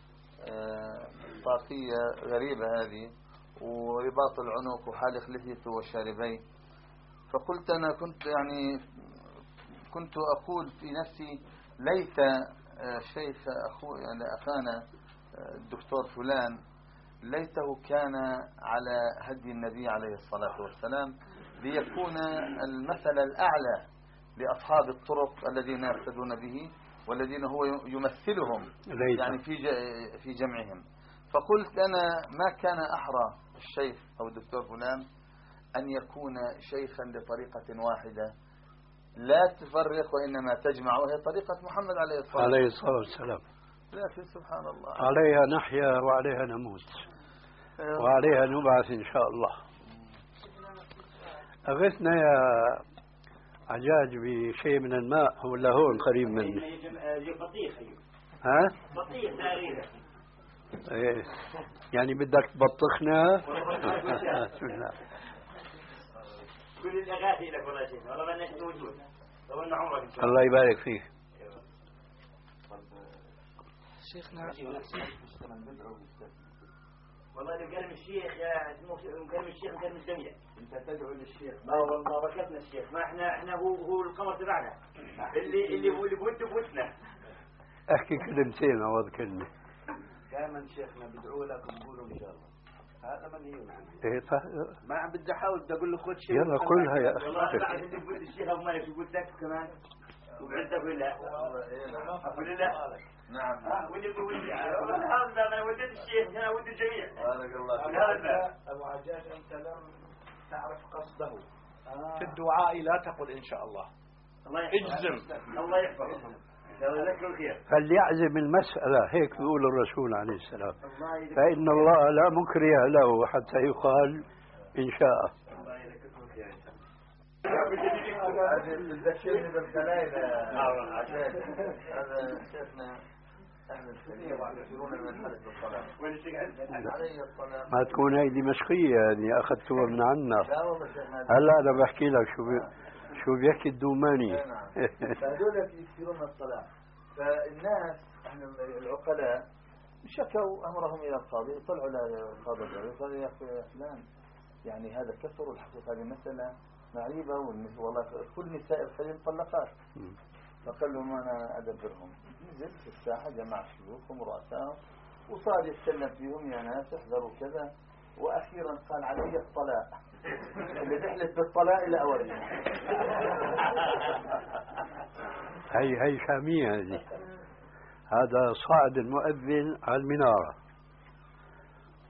طاقية غريبة هذه ورباط العنق وحالق لحيته وشاربيه، فقلت أنا كنت يعني كنت أقول في نفسي ليت شيخ أخو يعني أخانا الدكتور فلان ليته كان على هدي النبي عليه الصلاة والسلام ليكون المثل الأعلى لأصحاب الطرق الذين يقتدون به والذين هو يمثلهم يعني في في جمعهم. فقلت أنا ما كان أحرى الشيخ أو الدكتور فلان أن يكون شيخا لطريقة واحدة لا تفرق وإنما تجمع، وهي طريقة محمد عليه الصلاة عليه الصلاة والسلام. لكن سبحان الله عليها نحيا وعليها نموت وعليها نبعث إن شاء الله. أغثنا يا عجاج بشيء من الماء ولا هون قريب مني؟ ها؟ بطيخ تقريبا. إيه. يعني بدك تبطخنا؟ بسم الله. كل الأغاثي لك والله شيخ، والله ما نحن موجود. طولنا عمرك. الله يبارك فيك. شيخنا والله نكلم الشيخ يا نكلم الشيخ نكلم الجميع. انت تدعو للشيخ. لا والله ركبنا الشيخ، ما احنا احنا هو هو القمر تبعنا. اللي اللي هو اللي بوده بوتنا. احكي كلمتين او كلمه. دائما شيخنا بدعوا لك ونقولوا ان شاء الله. هذا من هي ايه ف... ما عم بدي احاول بدي اقول له خذ شيء. يلا كلها يا اخي. والله بعد اللي بود الشيخ ابو مالك يقول لك كمان. وبعدك ولا؟ اقول لا. نعم. اه واللي يقول هذا انا وديت الشيخ انا ودي الجميع. بارك الله فيك. هذا ابو عجاج انت لم تعرف قصده. آه. في الدعاء لا تقل ان شاء الله. الله يحفظك. اجزم. الله يحفظك. جزاك الله خير. فليعزم المسألة، هيك بيقول الرسول عليه السلام، فإن الله لا مكره له حتى يقال إن شاء. الله يذكركم خير. تذكرني بالخلايا عشان هذا شيخنا اهل السنيه ويعتبرون من حدث الصلاه. علي الصلاه ما تكون هي دمشقية يعني أخذتوها من عنا. لا والله شيخنا هلا أنا بحكي لك شو بي... شو بيحكي الدوماني. فهذول يكثرون الصلاه. فالناس احنا العقلاء شكوا امرهم الى القاضي، طلعوا للقاضي قالوا يا اخي فلان يعني هذا كفر، والحقيقه هذه مساله معيبة والله كل نساء الخليل مطلقات. فقال لهم أنا أدبرهم. نزل في الساحة جمع شيوخهم ورؤساهم وصار يتكلم فيهم يا ناس احذروا كذا، وأخيرا قال علي الطلاق اللي رحلت بالطلاق إلى أولي. هي هي شامية هذه. هذا صعد المؤذن على المنارة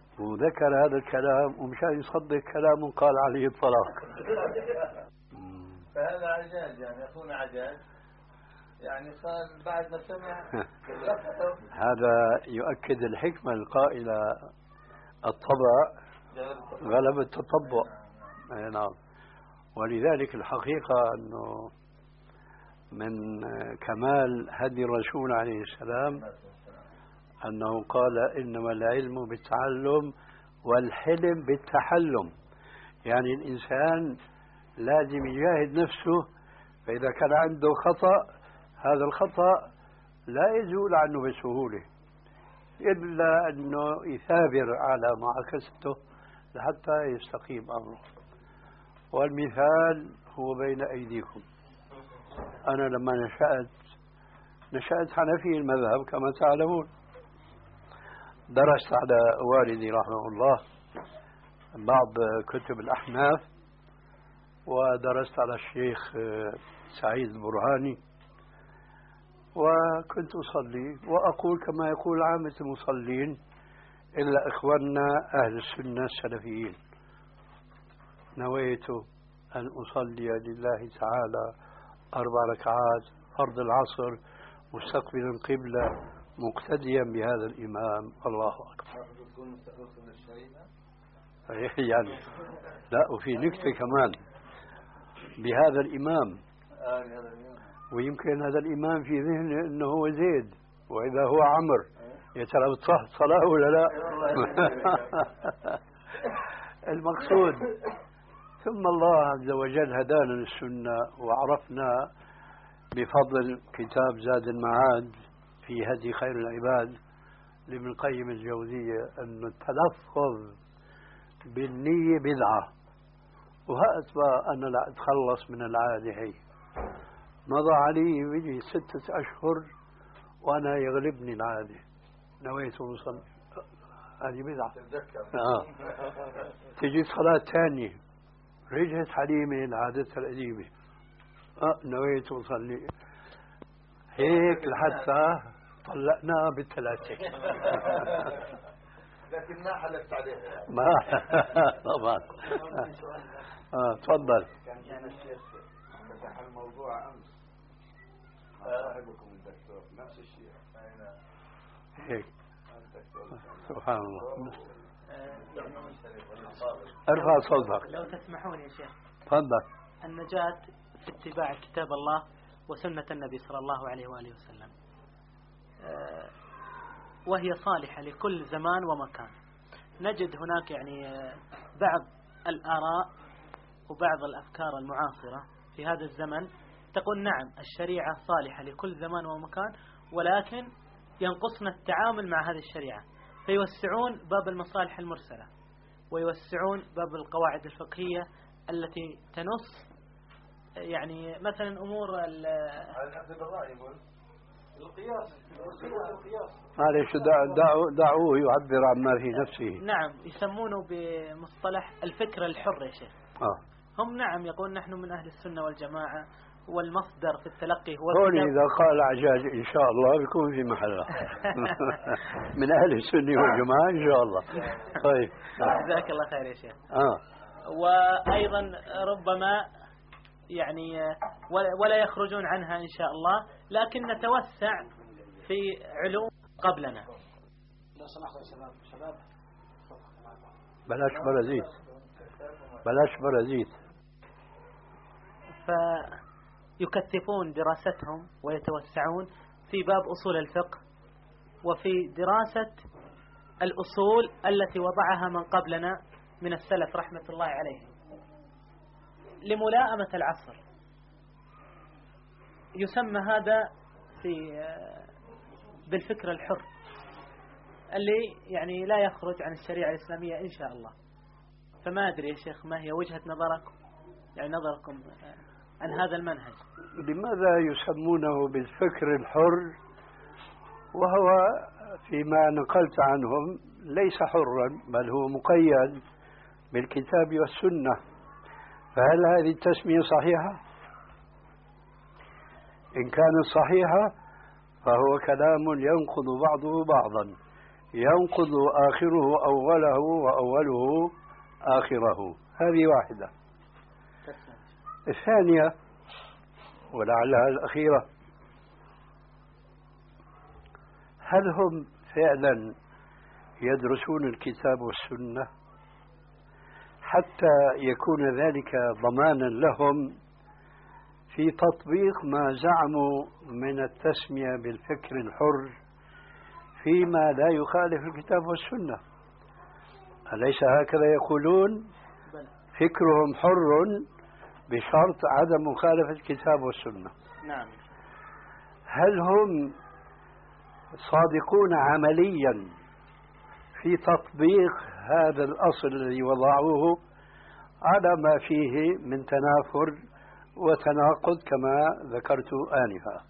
وذكر هذا الكلام ومشان يصدق كلام قال عليه الطلاق. فهذا عجاج يعني يكون عجاج يعني قال بعد ما سمع. هذا يؤكد الحكمة القائلة الطبع غلب التطبع. نعم. ولذلك الحقيقة أنه من كمال هدي الرسول عليه السلام أنه قال إنما العلم بالتعلم والحلم بالتحلم. يعني الإنسان لازم يجاهد نفسه، فإذا كان عنده خطأ هذا الخطأ لا يزول عنه بسهولة إلا أنه يثابر على معاكسته لحتى يستقيم أمره. والمثال هو بين أيديكم. أنا لما نشأت نشأت حنفي المذهب كما تعلمون، درست على والدي رحمه الله بعض كتب الأحناف، ودرست على الشيخ سعيد البرهاني، وكنت أصلي وأقول كما يقول عامة المصلين إلا إخواننا أهل السنة السلفيين: نويت أن أصلي لله تعالى أربع ركعات فرض العصر مستقبلا قبلة مقتديا بهذا الإمام. الله أكبر. يعني لا، وفي نكتة كمان بهذا الإمام، ويمكن هذا الإمام في ذهنه أنه هو زيد وإذا هو عمر، يا ترى بتصح صلاة ولا لا؟ المقصود ثم الله عز وجل هدانا للسنة وعرفنا بفضل كتاب زاد المعاد في هدي خير العباد لابن القيم الجوزية أن التلفظ بالنية بدعة، وهات بقى أنا لا أتخلص من العادة هي. مضى علي بيجي ستة أشهر وأنا يغلبني العادة، نويت وصل هذه بدعة. آه. تجي صلاة ثانية رجعت حليمة لعادتها القديمة، آه نويت وصلي هيك لحتى طلقناها بالثلاثة. لكن ما حلفت عليها. ما طبعا. اه تفضل. كان الشيخ فتح الموضوع امس مع صاحبكم الدكتور نفس الشيء. هيك سبحان الله. ارفع صوتك لو تسمحون يا شيخ. تفضل. النجاة في اتباع كتاب الله وسنة النبي صلى الله عليه وآله وسلم، وهي صالحة لكل زمان ومكان. نجد هناك يعني بعض الآراء وبعض الأفكار المعاصرة في هذا الزمن تقول نعم الشريعة صالحة لكل زمان ومكان، ولكن ينقصنا التعامل مع هذه الشريعة، فيوسعون باب المصالح المرسلة ويوسعون باب القواعد الفقهية التي تنص يعني مثلا أمور القياس. معلش دعوه دعوه يعبر عما في نفسه. نعم يسمونه بمصطلح الفكر الحر يا شيخ. آه. هم نعم يقول نحن من أهل السنة والجماعة والمصدر في التلقي هو هون إذا قال عجاج إن شاء الله بيكون في محله. من أهل السنة والجماعة إن شاء الله. طيب جزاك الله خير يا شيخ. آه. وأيضا ربما يعني ولا يخرجون عنها إن شاء الله، لكن نتوسع في علوم قبلنا. بلاش برازيت بلاش برازيت. فيكثفون دراستهم ويتوسعون في باب أصول الفقه وفي دراسة الأصول التي وضعها من قبلنا من السلف رحمة الله عليهم لملائمة العصر. يسمى هذا في بالفكر الحر اللي يعني لا يخرج عن الشريعة الإسلامية إن شاء الله. فما أدري يا شيخ ما هي وجهة نظركم يعني نظركم عن هذا المنهج؟ لماذا يسمونه بالفكر الحر وهو فيما نقلت عنهم ليس حرا بل هو مقيد بالكتاب والسنة؟ فهل هذه التسمية صحيحة؟ إن كانت صحيحة فهو كلام ينقض بعضه بعضا. ينقض آخره أوله وأوله آخره. هذه واحدة. الثانية ولعلها الأخيرة، هل هم فعلا يدرسون الكتاب والسنة حتى يكون ذلك ضمانا لهم في تطبيق ما زعموا من التسمية بالفكر الحر فيما لا يخالف الكتاب والسنة؟ أليس هكذا يقولون؟ فكرهم حر بشرط عدم مخالفة الكتاب والسنة. نعم. هل هم صادقون عمليا في تطبيق هذا الأصل الذي وضعوه على ما فيه من تنافر وتناقض كما ذكرت آنفا؟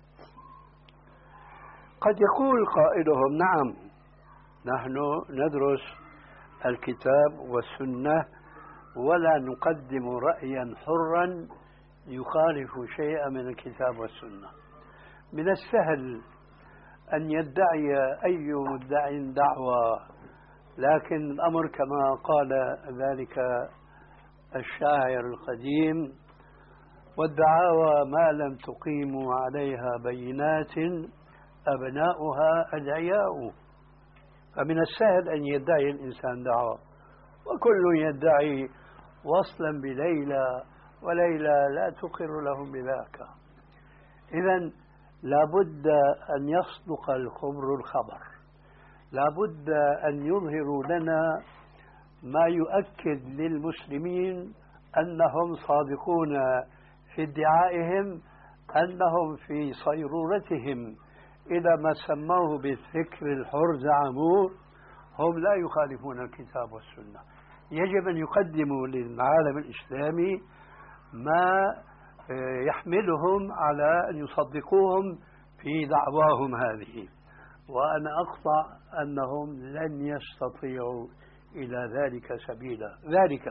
قد يقول قائلهم نعم، نحن ندرس الكتاب والسنة ولا نقدم رأيا حرا يخالف شيئا من الكتاب والسنة. من السهل أن يدعي أي مدعي دعوة، لكن الأمر كما قال ذلك الشاعر القديم: والدعاوى ما لم تقيموا عليها بينات أبناؤها أدعياء. فمن السهل أن يدعي الإنسان دعوة، وكل يدعي وصلا بليلى وليلى لا تقر لهم بذاك. إذن لابد أن يصدق الخبر الخبر، لابد أن يظهروا لنا ما يؤكد للمسلمين أنهم صادقون في ادعائهم أنهم في صيرورتهم إذا ما سموه بالفكر الحر زعموه هم لا يخالفون الكتاب والسنة. يجب أن يقدموا للعالم الإسلامي ما يحملهم على أن يصدقوهم في دعواهم هذه، وأنا أقطع أنهم لن يستطيعوا إلى ذلك سبيلا. ذلك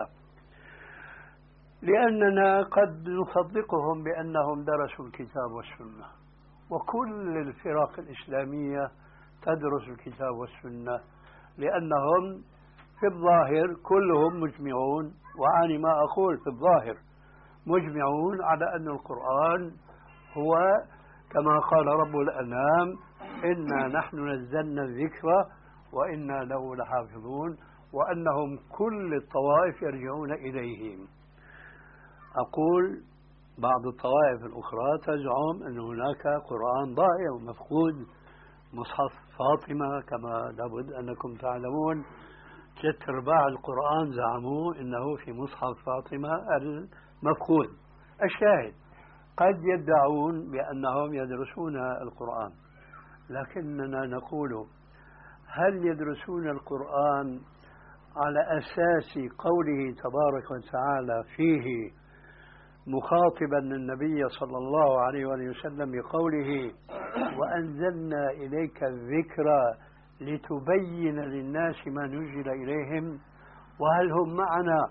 لأننا قد نصدقهم بأنهم درسوا الكتاب والسنة، وكل الفرق الإسلامية تدرس الكتاب والسنة، لأنهم في الظاهر كلهم مجمعون، وعني ما أقول في الظاهر مجمعون على أن القرآن هو كما قال رب الأنام: إنا نحن نزلنا الذكر وإنا له لحافظون، وأنهم كل الطوائف يرجعون إليهم. أقول بعض الطوائف الأخرى تزعم أن هناك قرآن ضائع ومفقود، مصحف فاطمة كما لابد أنكم تعلمون، ثلاث أرباع القرآن زعموا أنه في مصحف فاطمة المفقود. الشاهد قد يدعون بأنهم يدرسون القرآن، لكننا نقول: هل يدرسون القرآن على أساس قوله تبارك وتعالى فيه مخاطبا النبي صلى الله عليه وسلم بقوله: وأنزلنا إليك الذكر لتبين للناس ما نزل إليهم؟ وهل هم معنا،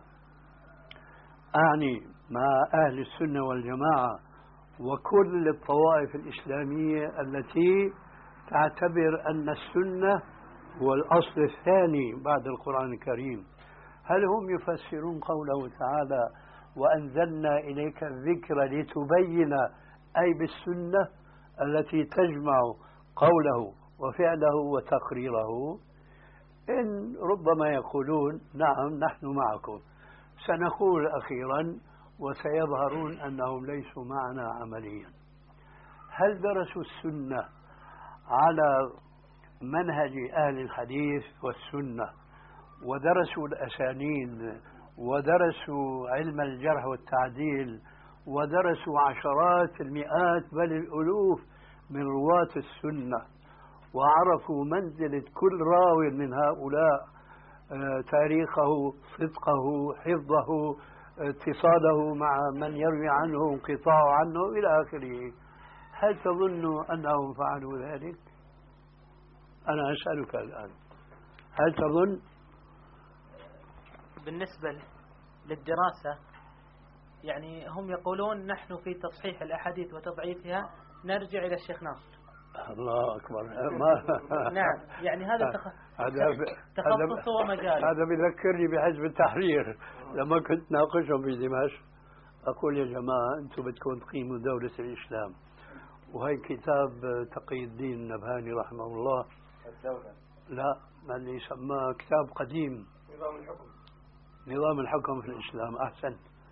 أعني مع أهل السنة والجماعة وكل الطوائف الإسلامية التي تعتبر أن السنة هو الأصل الثاني بعد القرآن الكريم، هل هم يفسرون قوله تعالى: وأنزلنا إليك الذكر لتبين، أي بالسنة التي تجمع قوله وفعله وتقريره؟ إن ربما يقولون: نعم نحن معكم. سنقول أخيرا وسيظهرون أنهم ليسوا معنا عمليا. هل درسوا السنة على منهج أهل الحديث والسنة، ودرسوا الأسانيد، ودرسوا علم الجرح والتعديل، ودرسوا عشرات المئات بل الألوف من رواة السنة، وعرفوا منزلة كل راوي من هؤلاء، تاريخه، صدقه، حفظه، اتصاله مع من يروي عنه، انقطاع عنه إلى آخره؟ هل تظن أنهم فعلوا ذلك؟ أنا أسألك الآن، هل تظن؟ بالنسبة للدراسة يعني هم يقولون: نحن في تصحيح الأحاديث وتضعيفها نرجع إلى الشيخ ناصر، الله أكبر. ما نعم يعني هذا تخصص ومجال. هذا بذكرني بحزب التحرير لما كنت ناقشهم في دمشق، أقول يا جماعة أنتم بدكم تقيموا دولة الإسلام، وهي كتاب تقي الدين النبهاني رحمه الله الدولة لا ما اللي يسمى كتاب قديم نظام الحكم نظام الحكم في الإسلام أحسن،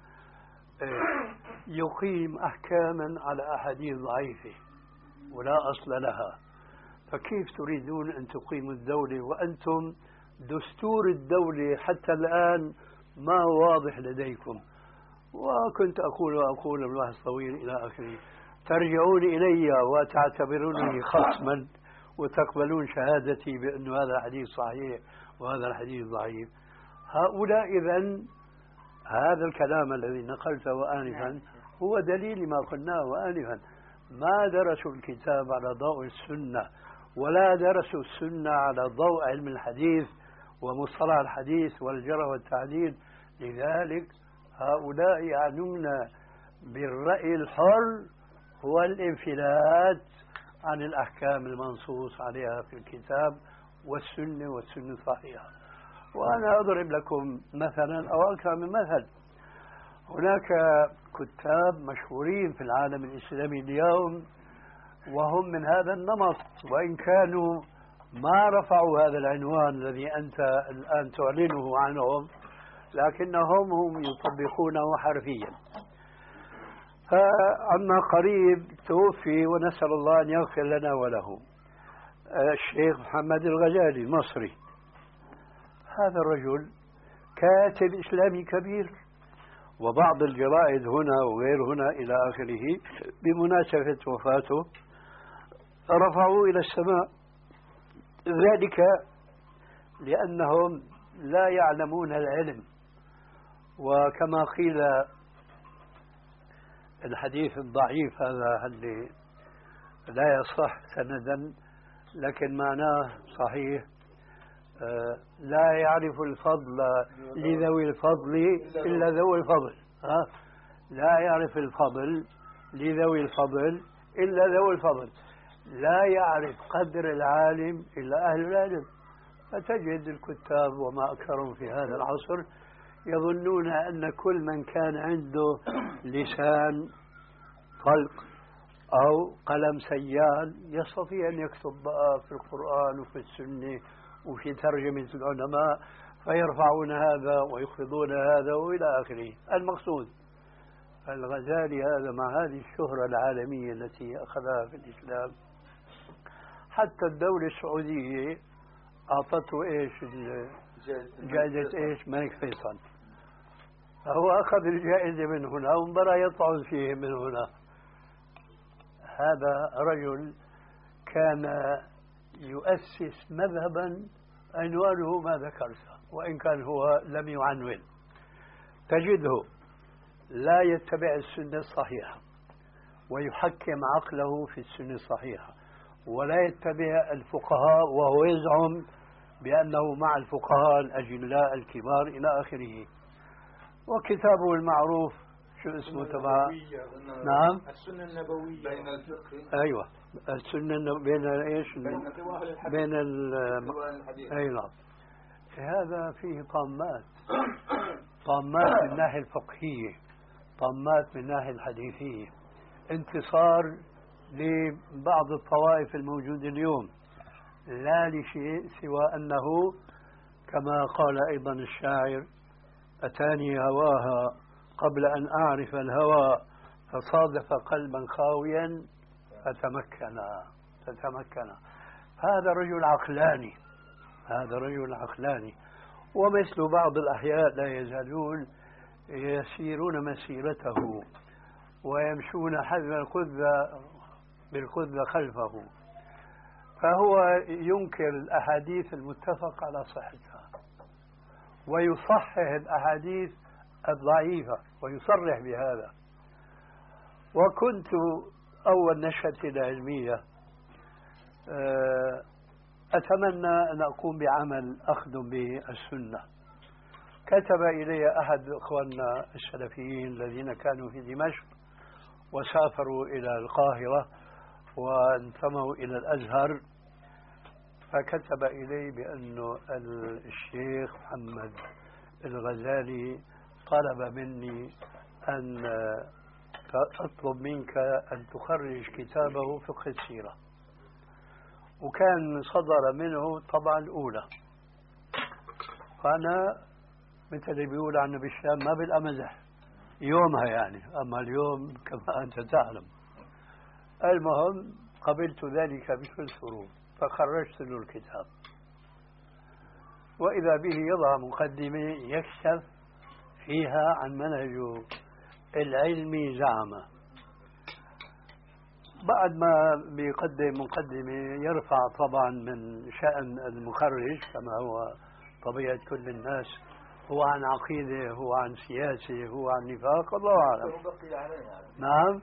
يقيم أحكاما على أحاديث ضعيفة ولا أصل لها. فكيف تريدون أن تقيموا الدولة وأنتم دستور الدولة حتى الآن ما واضح لديكم؟ وكنت أقول وأقول الواحد طويل إلى آخره. ترجعون إلي وتعتبرونني خصما وتقبلون شهادتي بأن هذا حديث صحيح وهذا الحديث ضعيف. هؤلاء إذن هذا الكلام الذي نقلته آنفا هو دليل ما قلناه آنفا. ما درسوا الكتاب على ضوء السنة ولا درسوا السنة على ضوء علم الحديث ومصطلح الحديث والجرح والتعديل. لذلك هؤلاء يعنون بالرأي الحر هو الانفلات عن الأحكام المنصوص عليها في الكتاب والسنة والسنة الصحيحة. وأنا أضرب لكم مثلا أو أكثر من مثل. هناك كتاب مشهورين في العالم الإسلامي اليوم وهم من هذا النمط، وإن كانوا ما رفعوا هذا العنوان الذي أنت الآن تعلنه عنهم، لكنهم هم يطبقونه حرفيا. فعما قريب توفي ونسأل الله أن يغفر لنا وله الشيخ محمد الغزالي المصري. هذا الرجل كاتب إسلامي كبير، وبعض الجرائد هنا وغير هنا إلى آخره بمناسبة وفاته رفعوا إلى السماء، ذلك لأنهم لا يعلمون العلم. وكما قيل الحديث الضعيف هذا اللي لا يصح سندا لكن معناه صحيح، آه لا يعرف الفضل لذوي الفضل إلا ذوي الفضل. آه لا يعرف الفضل لذوي الفضل إلا ذوي الفضل. لا يعرف قدر العالم إلا أهل العلم. فتجد الكتاب وما أكثرهم في هذا العصر يظنون أن كل من كان عنده لسان طلق أو قلم سيال يستطيع أن يكتب بقى في القرآن وفي السنة وفي ترجمة العلماء، فيرفعون هذا ويخفضون هذا وإلى آخره. المقصود الغزالي هذا مع هذه الشهرة العالمية التي أخذها في الإسلام، حتى الدولة السعودية أعطته إيش جائزة إيش ملك فيصل، فهو أخذ الجائزة من هنا وانبرى يطعن فيه من هنا. هذا رجل كان يؤسس مذهبا عنوانه ما ذكرته وإن كان هو لم يعنون. تجده لا يتبع السنة الصحيحة ويحكم عقله في السنة الصحيحة، ولا يتبع الفقهاء وهو يزعم بأنه مع الفقهاء الأجلاء الكبار إلى آخره. وكتابه المعروف شو اسمه تبع؟ نعم السنة النبوية بين الفقه. أيوة السنة النب... بين إيش؟ بين بين ال أي نعم. هذا فيه طامات طامات من الناحية الفقهية، طامات من الناحية الحديثية، انتصار لبعض الطوائف الموجودة اليوم، لا لشيء سوى أنه كما قال أيضا الشاعر: أتاني هواها قبل أن أعرف الهوى فصادف قلبا خاويا فتمكن فتمكن. هذا رجل عقلاني، هذا رجل عقلاني. ومثل بعض الأحياء لا يزالون يسيرون مسيرته ويمشون حذو القذة بالقذة خلفه، فهو ينكر الأحاديث المتفق على صحتها ويصحح الأحاديث الضعيفة ويصرح بهذا. وكنت أول نشأتي العلمية أتمنى أن أقوم بعمل أخدم به السنة. كتب إلي أحد إخواننا السلفيين الذين كانوا في دمشق وسافروا إلى القاهرة وانتموا إلى الأزهر، فكتب إلي بأنه الشيخ محمد الغزالي طلب مني أن أطلب منك أن تخرج كتابه فقه السيرة، وكان صدر منه طبعا الأولى. فأنا مثل اللي بيقول عنه بالشام ما بالأمزح يومها يعني، أما اليوم كما أنت تعلم. المهم قبلت ذلك بكل سرور، فخرجت له الكتاب، وإذا به يضع مقدمة يكشف فيها عن منهجه العلمي زعمه. بعد ما بيقدم مقدمة يرفع طبعا من شأن المخرج كما هو طبيعة كل الناس، هو عن عقيدة، هو عن سياسة، هو عن نفاق، الله أعلم. نعم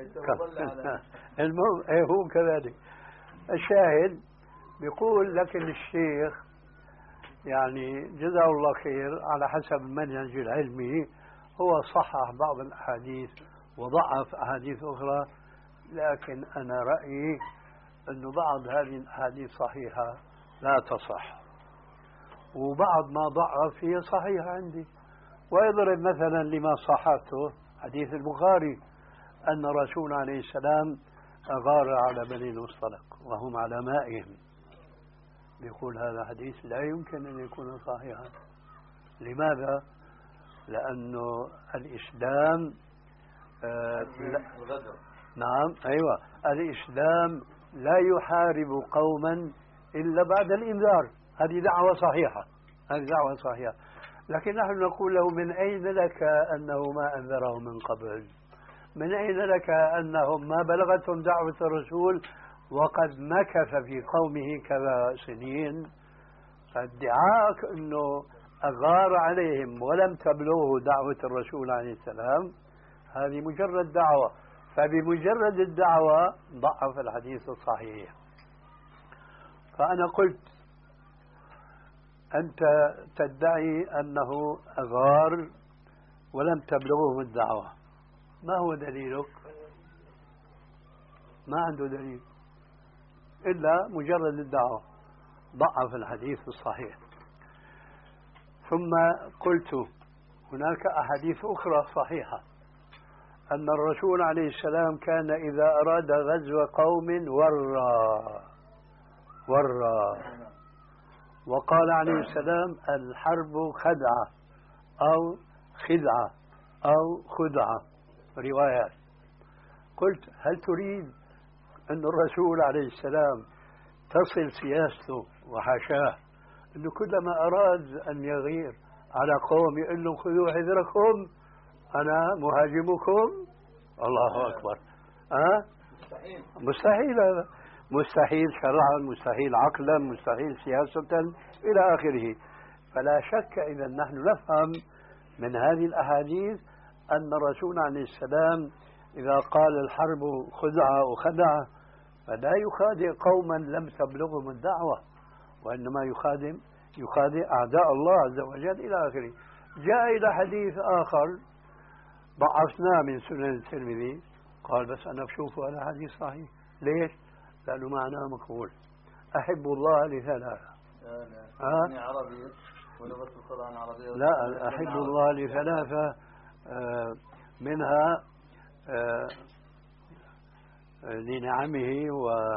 المهم ايه هو كذلك. الشاهد بيقول لكن الشيخ يعني جزاه الله خير على حسب المنهج العلمي هو صحح بعض الأحاديث وضعف أحاديث أخرى، لكن أنا رأيي أن بعض هذه الأحاديث صحيحة لا تصح، وبعض ما ضعف هي صحيحة عندي. ويضرب مثلا لما صححته حديث البخاري أن الرسول عليه السلام أغار على بني المصطلق وهم على مائهم. بيقول هذا حديث لا يمكن أن يكون صحيحا. لماذا؟ لأنه الإسلام آه لا نعم أيوة الإسلام لا يحارب قوما إلا بعد الإنذار. هذه دعوة صحيحة، هذه دعوة صحيحة، لكن نحن نقول له من أين لك أنه ما أنذرهم من قبل؟ من أين لك أنهم ما بلغتهم دعوة الرسول وقد مكث في قومه كذا سنين؟ فادعاء أنه أغار عليهم ولم تبلغه دعوة الرسول عليه السلام هذه مجرد دعوة، فبمجرد الدعوة ضعف الحديث الصحيح. فأنا قلت أنت تدعي أنه أغار ولم تبلغهم الدعوة، ما هو دليلك؟ ما عنده دليل إلا مجرد الدعوة، ضعف الحديث الصحيح. ثم قلت هناك أحاديث أخرى صحيحة أن الرسول عليه السلام كان إذا أراد غزو قوم ورى ورى وقال عليه السلام الحرب خدعة أو خدعة أو خدعة روايات. قلت هل تريد أن الرسول عليه السلام تصل سياسته وحاشاه أنه كلما أراد أن يغير على قوم يقول لهم خذوا حذركم أنا مهاجمكم؟ الله أكبر. أه؟ مستحيل مستحيل هذا، مستحيل شرعا، مستحيل عقلا، مستحيل سياسة إلى آخره. فلا شك إذا نحن نفهم من هذه الأحاديث أن الرسول عليه السلام إذا قال الحرب خدعة وخدعة فلا يخادع قوما لم تبلغهم الدعوة، وإنما يخادم يخادع أعداء الله عز وجل إلى آخره. جاء إلى حديث آخر ضعفناه من سنن الترمذي، قال بس أنا بشوفه هذا حديث صحيح. ليش؟ لأنه معناه مقبول. أحب الله لثلاثة. أنا عربي ولغة القرآن عربية. لا، أحب الله لثلاثة، منها لنعمه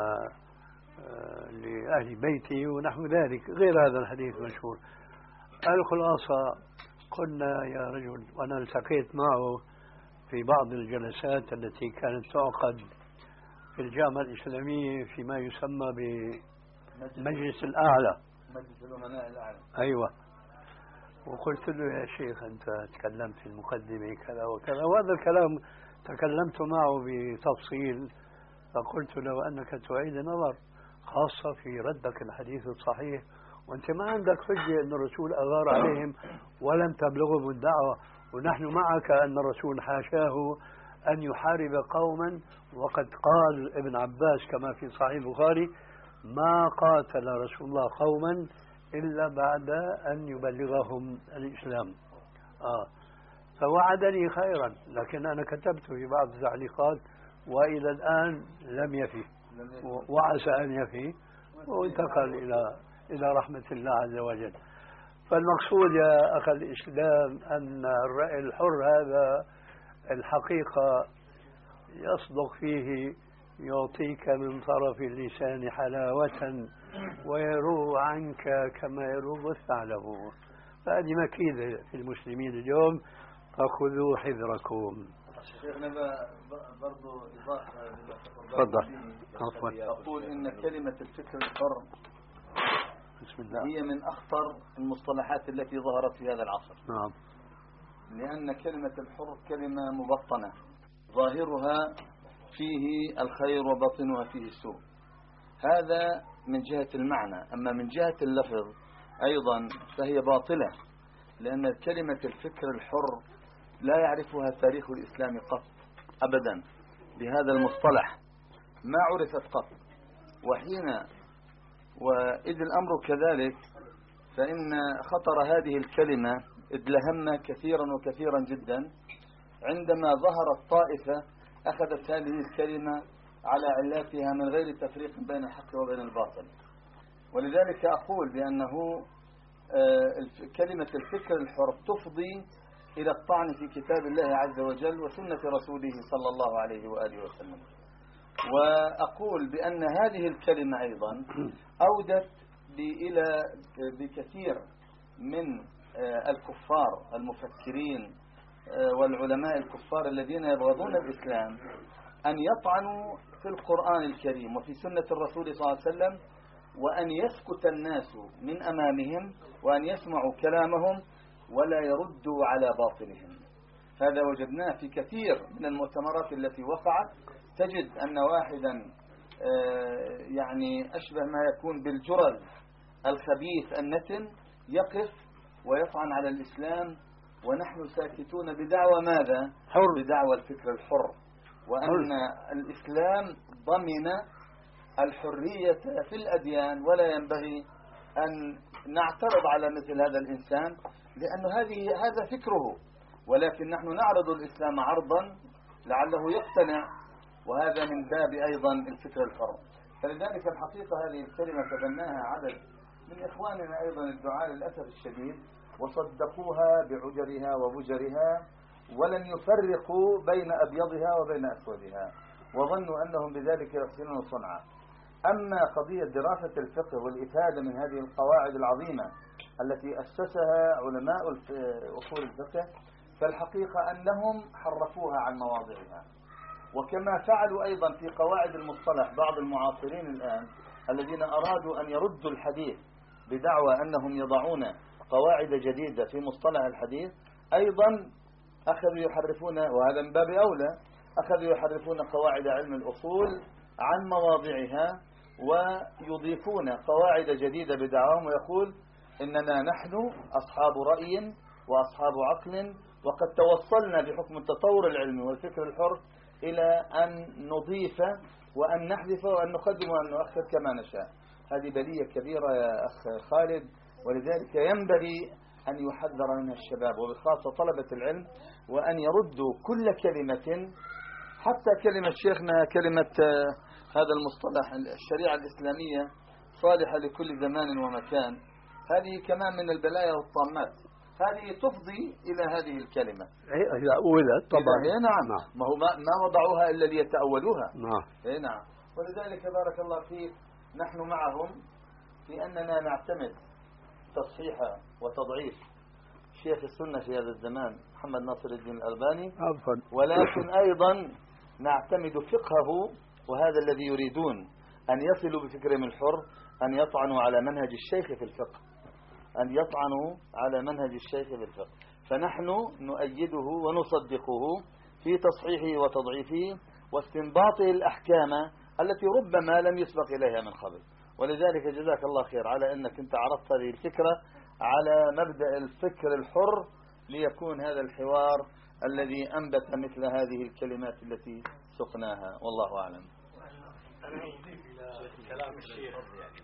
ولأهل بيته ونحو ذلك، غير هذا الحديث مشهور. الخلاصة قلنا يا رجل، وأنا التقيت معه في بعض الجلسات التي كانت تعقد في الجامعة الإسلامية فيما يسمى بمجلس الأعلى، مجلس الأمناء الأعلى. أيوة. وقلت له يا شيخ أنت تكلمت في المقدمة كذا وكذا، وهذا الكلام تكلمت معه بتفصيل، فقلت له أنك تعيد نظر خاصة في ردك الحديث الصحيح، وأنت ما عندك حجة أن الرسول أغار عليهم ولم تبلغهم الدعوة، ونحن معك أن الرسول حاشاه أن يحارب قوما، وقد قال ابن عباس كما في صحيح البخاري ما قاتل رسول الله قوما إلا بعد أن يبلغهم الإسلام. آه. فوعدني خيرا، لكن أنا كتبت في بعض التعليقات وإلى الآن لم يفي. وعسى أن يفي وانتقل إلى إلى رحمة الله عز وجل. فالمقصود يا أخي الإسلام أن الرأي الحر هذا الحقيقة يصدق فيه، يعطيك من طرف اللسان حلاوة ويروغ عنك كما يروغ الثعلب. فهذه مكيدة في المسلمين اليوم، فخذوا حذركم. شيخنا برضو إضافة تفضل. أقول إن كلمة الفكر الحر بسم الله هي من أخطر المصطلحات التي ظهرت في هذا العصر. نعم. لأن كلمة الحر كلمة مبطنة، ظاهرها فيه الخير وباطنها فيه السوء. هذا من جهة المعنى. أما من جهة اللفظ أيضا فهي باطلة، لأن كلمة الفكر الحر لا يعرفها تاريخ الإسلام قط أبدا بهذا المصطلح، ما عرفت قط. وحين وإذ الأمر كذلك فإن خطر هذه الكلمة ادلهمنا كثيرا وكثيرا جدا عندما ظهرت طائفة أخذت هذه الكلمة على علاتها من غير تفريق بين الحق وبين الباطل. ولذلك أقول بأنه كلمة الفكر الحر تفضي إلى الطعن في كتاب الله عز وجل وسنة رسوله صلى الله عليه وآله وسلم. وأقول بأن هذه الكلمة أيضا أودت إلى بكثير من الكفار المفكرين والعلماء الكفار الذين يبغضون الإسلام أن يطعنوا في القرآن الكريم وفي سنة الرسول صلى الله عليه وسلم، وأن يسكت الناس من أمامهم وأن يسمعوا كلامهم ولا يردوا على باطلهم. هذا وجدناه في كثير من المؤتمرات التي وقعت. تجد أن واحدا يعني أشبه ما يكون بالجرذ الخبيث النتن يقف ويطعن على الإسلام ونحن ساكتون بدعوى ماذا؟ حر. بدعوى الفكر الحر، وأن الإسلام ضمن الحرية في الأديان ولا ينبغي أن نعترض على مثل هذا الإنسان لأن هذه هذا فكره، ولكن نحن نعرض الإسلام عرضا لعله يقتنع، وهذا من باب أيضا الفكر الحر. فلذلك الحقيقة هذه الكلمة تبناها عدد من إخواننا أيضا الدعاء للأسف الشديد وصدقوها بعجرها وبجرها ولم يفرقوا بين أبيضها وبين أسودها وظنوا أنهم بذلك يحسنون صنعا. أما قضية دراسة الفقه والإفادة من هذه القواعد العظيمة التي أسسها علماء أصول الفقه فالحقيقة أنهم حرفوها عن مواضعها، وكما فعلوا أيضا في قواعد المصطلح بعض المعاصرين الآن الذين أرادوا أن يردوا الحديث بدعوى أنهم يضعون قواعد جديدة في مصطلح الحديث، أيضا أخذوا يحرفون، وهذا من باب أولى، أخذوا يحرفون قواعد علم الأصول عن مواضعها ويضيفون قواعد جديدة بدعواهم، ويقول إننا نحن أصحاب رأي وأصحاب عقل وقد توصلنا بحكم التطور العلمي والفكر الحر إلى أن نضيف وأن نحذف وأن نقدم وأن نؤخر كما نشاء. هذه بلية كبيرة يا أخ خالد، ولذلك ينبغي أن يحذر منها الشباب وبخاصة طلبة العلم، وأن يردوا كل كلمة حتى كلمة شيخنا كلمة هذا المصطلح الشريعة الإسلامية صالحة لكل زمان ومكان، هذه كمان من البلايا والطامات، هذه تفضي إلى هذه الكلمة إذا أولت طبعا. إيه نعم. نعم. ما هو ما, ما وضعوها إلا ليتأولوها. نعم. إيه نعم. ولذلك بارك الله فيك نحن معهم في أننا نعتمد تصحيح وتضعيف شيخ السنة في هذا الزمان محمد ناصر الدين الألباني، ولكن أيضا نعتمد فقهه، وهذا الذي يريدون أن يصلوا بفكرهم الحر أن يطعنوا على منهج الشيخ في الفقه، أن يطعنوا على منهج الشيخ في الفقه، فنحن نؤيده ونصدقه في تصحيحه وتضعيفه واستنباطه الأحكام التي ربما لم يسبق إليها من قبل. ولذلك جزاك الله خير على أنك أنت عرضت هذه الفكرة على مبدأ الفكر الحر ليكون هذا الحوار الذي أنبت مثل هذه الكلمات التي سقناها، والله أعلم. أنا أضيف إلى كلام الشيخ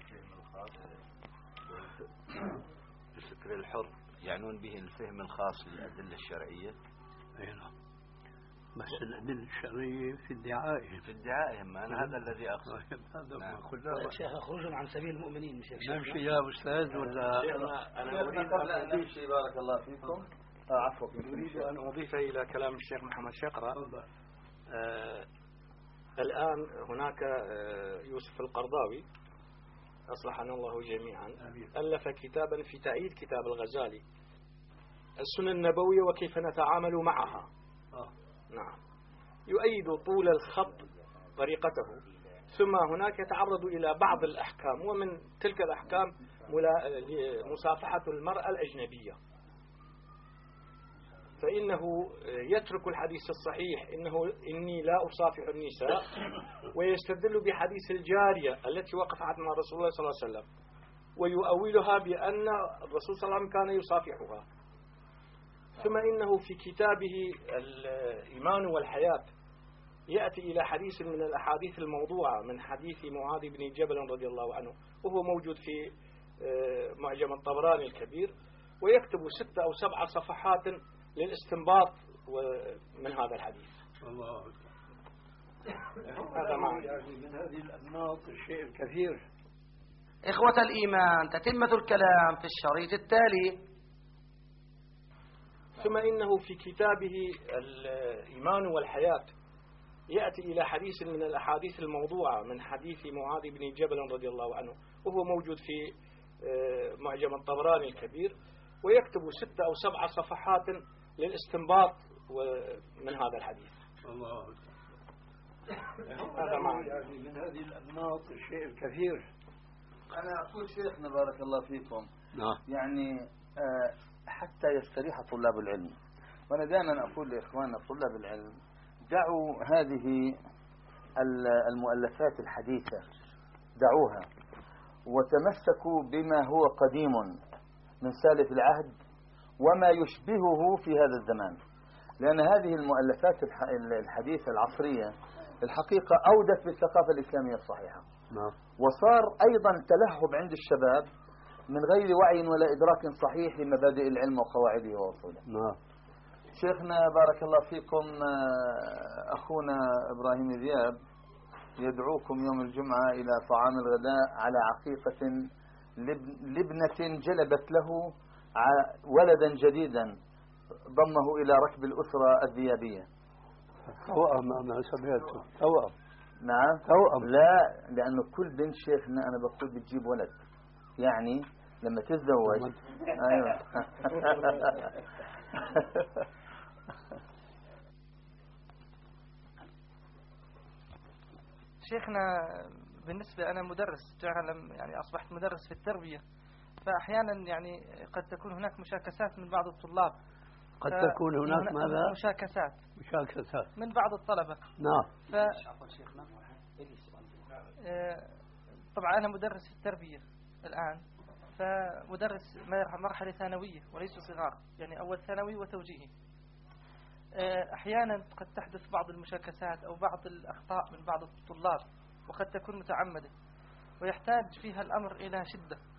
الفكر الحر يعنون به الفهم الخاص للأدلة الشرعية. بس الأدلة الشرعية في ادعائهم في ادعائهم، أنا هذا الذي أقصد. هذا نعم. ما كله شيخ خروجهم عن سبيل المؤمنين مش نمشي يا أستاذ ولا أنا أريد قبل أن نمشي بارك الله فيكم. آه عفوا، أريد أن أضيف إلى كلام الشيخ محمد شقرة. آه الآن هناك آه يوسف القرضاوي أصلحنا الله جميعا ألف كتابا في تأييد كتاب الغزالي السنن النبوية وكيف نتعامل معها. آه. نعم، يؤيد طول الخط طريقته، ثم هناك يتعرض إلى بعض الأحكام، ومن تلك الأحكام مصافحة المرأة الأجنبية، فإنه يترك الحديث الصحيح إنه إني لا أصافح النساء، ويستدل بحديث الجارية التي وقفت مع رسول الله صلى الله عليه وسلم ويؤولها بأن الرسول صلى الله عليه وسلم كان يصافحها. ثم إنه في كتابه الإيمان والحياة يأتي إلى حديث من الأحاديث الموضوعة من حديث معاذ بن جبل رضي الله عنه، وهو موجود في معجم الطبراني الكبير، ويكتب ستة أو سبع صفحات للاستنباط من هذا الحديث. الله هذا معنى يعني من هذه الأنماط الشيء الكثير. إخوة الإيمان، تتمة الكلام في الشريط التالي. ثم إنه في كتابه الإيمان والحياة يأتي إلى حديث من الأحاديث الموضوعة من حديث معاذ بن جبل رضي الله عنه، وهو موجود في معجم الطبراني الكبير، ويكتب ستة أو سبع صفحات للاستنباط من هذا الحديث. الله هذا معنى يعني من هذه الأنماط الشيء الكثير. أنا أقول شيخنا بارك الله فيكم، نعم، يعني آه حتى يستريح طلاب العلم، وأنا دائما أقول لإخواننا طلاب العلم دعوا هذه المؤلفات الحديثة، دعوها وتمسكوا بما هو قديم من سالف العهد وما يشبهه في هذا الزمان، لأن هذه المؤلفات الحديثة العصرية الحقيقة أودت بالثقافة الإسلامية الصحيحة. نعم. وصار أيضا تلهب عند الشباب من غير وعي ولا إدراك صحيح لمبادئ العلم وقواعده وأصوله. نعم. شيخنا بارك الله فيكم، أخونا إبراهيم ذياب يدعوكم يوم الجمعة إلى طعام الغداء على عقيقة لابنة جلبت له ولدا جديدا ضمه إلى ركب الأسرة الذيابية. توأم أنا سمعته توأم. نعم توأم. لا، لأنه كل بنت شيخنا أنا بقول بتجيب ولد، يعني لما تتزوج. أيوة. شيخنا بالنسبة أنا مدرس جعل يعني أصبحت مدرس في التربية، فأحيانا يعني قد تكون هناك مشاكسات من بعض الطلاب. قد تكون هناك ماذا؟ مشاكسات مشاكسات من بعض الطلبة. نعم. ف... طبعا أنا مدرس في التربية الآن، فمدرس مرحلة ثانوية وليس صغار، يعني أول ثانوي وتوجيهي. أحيانا قد تحدث بعض المشاكسات أو بعض الأخطاء من بعض الطلاب، وقد تكون متعمدة، ويحتاج فيها الأمر إلى شدة.